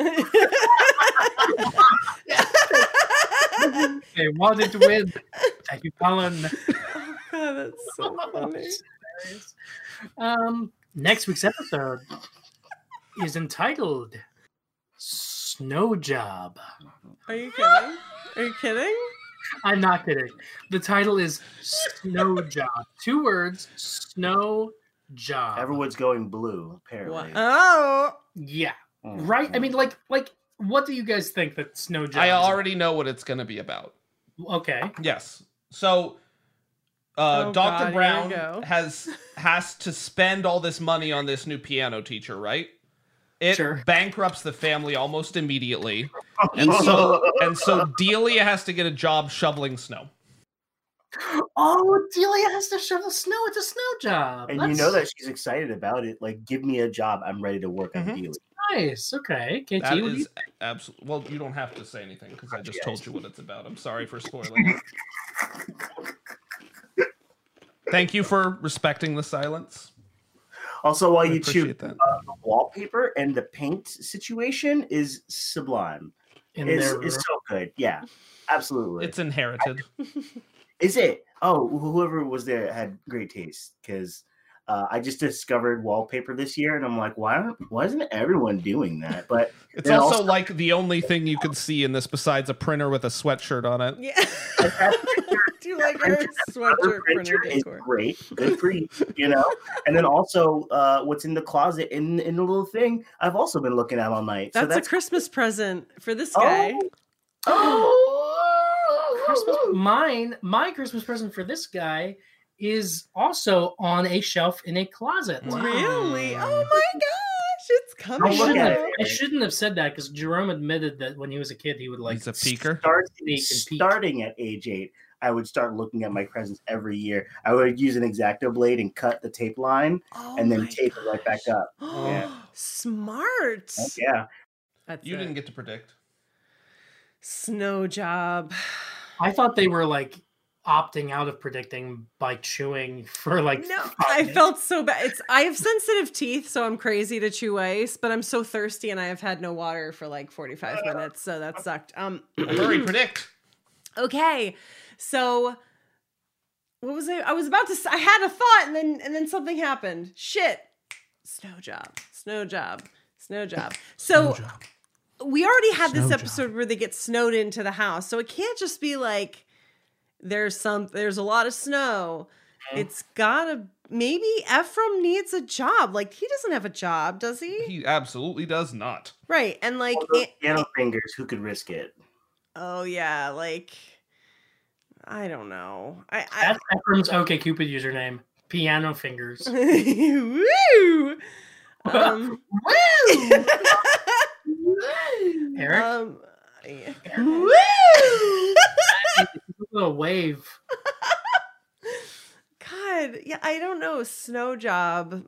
They wanted to win. Thank you, Colin. Oh, God, that's so funny. Next week's episode is entitled Snow Job. Are you kidding? Are you kidding? I'm not kidding. The title is Snow Job. 2 words, Snow Job. Everyone's going blue, apparently. Oh. Yeah. Right? I mean, like, what do you guys think that Snow Job I is? already know what it's going to be about. Okay. Yes. So Dr. God, Brown here we go. has to spend all this money on this new piano teacher, right? It Sure. bankrupts the family almost immediately. And so Delia has to get a job shoveling snow. Oh, Delia has to shovel snow. It's a snow job. And you know that she's excited about it. Like, give me a job. I'm ready to work on Delia. Nice. Okay. KT, That what do you is absolutely. Well, you don't have to say anything because I just told you what it's about. I'm sorry for spoiling it. Thank you for respecting the silence. Also, while I you chew, appreciate that. the wallpaper and the paint situation is sublime. It's so good. Yeah, absolutely. It's inherited. Is it? Oh, whoever was there had great taste because I just discovered wallpaper this year, and I'm like, why isn't everyone doing that? But It's also like the only thing you can see in this besides a printer with a sweatshirt on it. Yeah. Do you like her sweatshirt printer is decor? great. Good for you, you know. And then also, what's in the closet in the little thing, I've also been looking at all night. That's a Christmas present for this guy. My Christmas present for this guy is also on a shelf in a closet. Really? Oh my gosh, it's coming. I shouldn't have said that because Jerome admitted that when he was a kid, he would like He's a peeker. Starting at age 8, I would start looking at my presents every year. I would use an X-Acto blade and cut the tape line and then tape it right back up. Yeah. Smart. Yeah. You didn't get to predict. Snow job. I thought they were like opting out of predicting by chewing for like No, I felt so bad. I have sensitive teeth, so I'm crazy to chew ice, but I'm so thirsty and I have had no water for like 45 minutes, so that sucked. Hurry, predict. Okay. So what was I was about to say, I had a thought and then something happened. Shit. Snow job. So we already had this episode where they get snowed into the house, so it can't just be like there's a lot of snow. It's gotta, maybe Ephraim needs a job. Like, he doesn't have a job, does he? He absolutely does not. Right, and like piano fingers, who could risk it? Oh yeah, like I don't know. That's Ephraim's OkCupid username. Piano fingers. Woo! Woo! Eric? Woo! A little wave. God, yeah, I don't know. Snow job.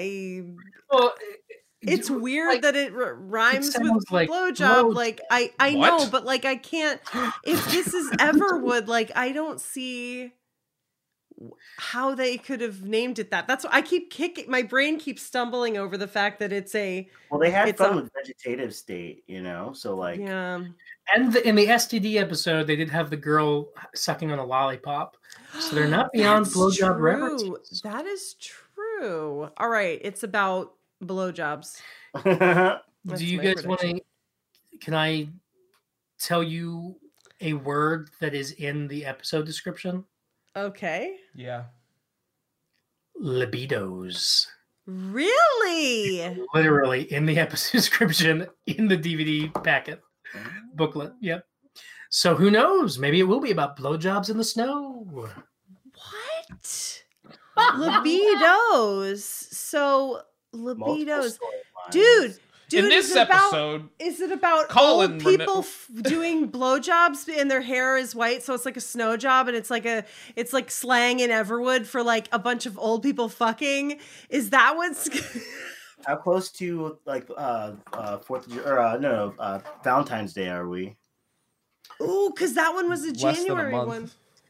It's weird like, that it rhymes with like blowjob. Like I know, but like I can't. If this is Everwood, like I don't see how they could have named it that. That's what I keep kicking. My brain keeps stumbling over the fact that it's a. Well, they had fun with vegetative state, so like. Yeah. And in the STD episode, they did have the girl sucking on a lollipop, so they're not beyond blowjob references. That is true. All right, it's about blowjobs. Do you guys want to? Can I tell you a word that is in the episode description? Okay. Yeah. Libidos. Really? Literally in the episode description in the DVD packet booklet. Yep. So who knows? Maybe it will be about blowjobs in the snow. What? Libidos. So libidos, dude. In this episode, is it about Colin old people doing blowjobs and their hair is white, so it's like a snow job, and it's like slang in Everwood for like a bunch of old people fucking? Is that what's? How close to like Valentine's Day are we? Ooh, because that one was a January one.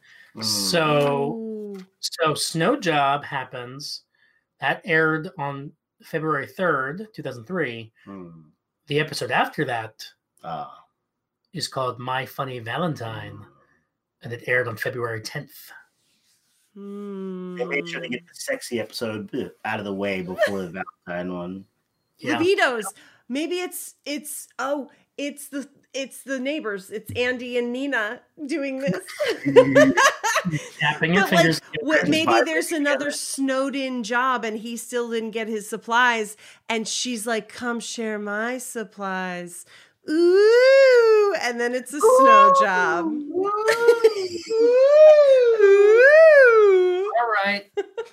So Snow Job happens. That aired on February 3rd, 2003. The episode after that is called My Funny Valentine, and it aired on February 10th. They made sure to get the sexy episode out of the way before the Valentine one. Yeah. Libidos. Maybe it's the neighbors. It's Andy and Nina doing this. Tapping your fingers. Maybe there's another snowed in job and he still didn't get his supplies, and she's like, "Come share my supplies." Ooh, and then it's a snow job. All right.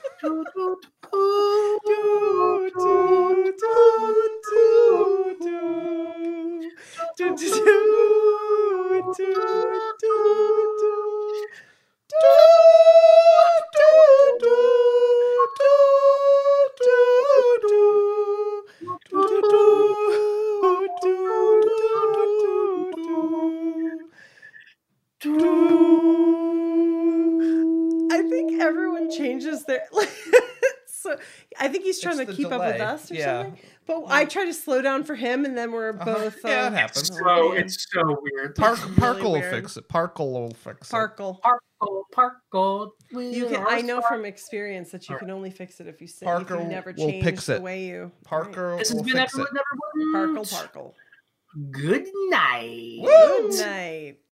I think everyone changes their so I think he's trying to keep up with us or something. But I try to slow down for him, and then we're both. Yeah, it happens. It's so weird. Parkle will fix it. Parkle will fix it. Parkle. You can. I know from experience that you can only fix it if you say. If you never change the way you. Parker This has will been fix it. Everwood Never Wouldn't. Parkle. Good night. Good night.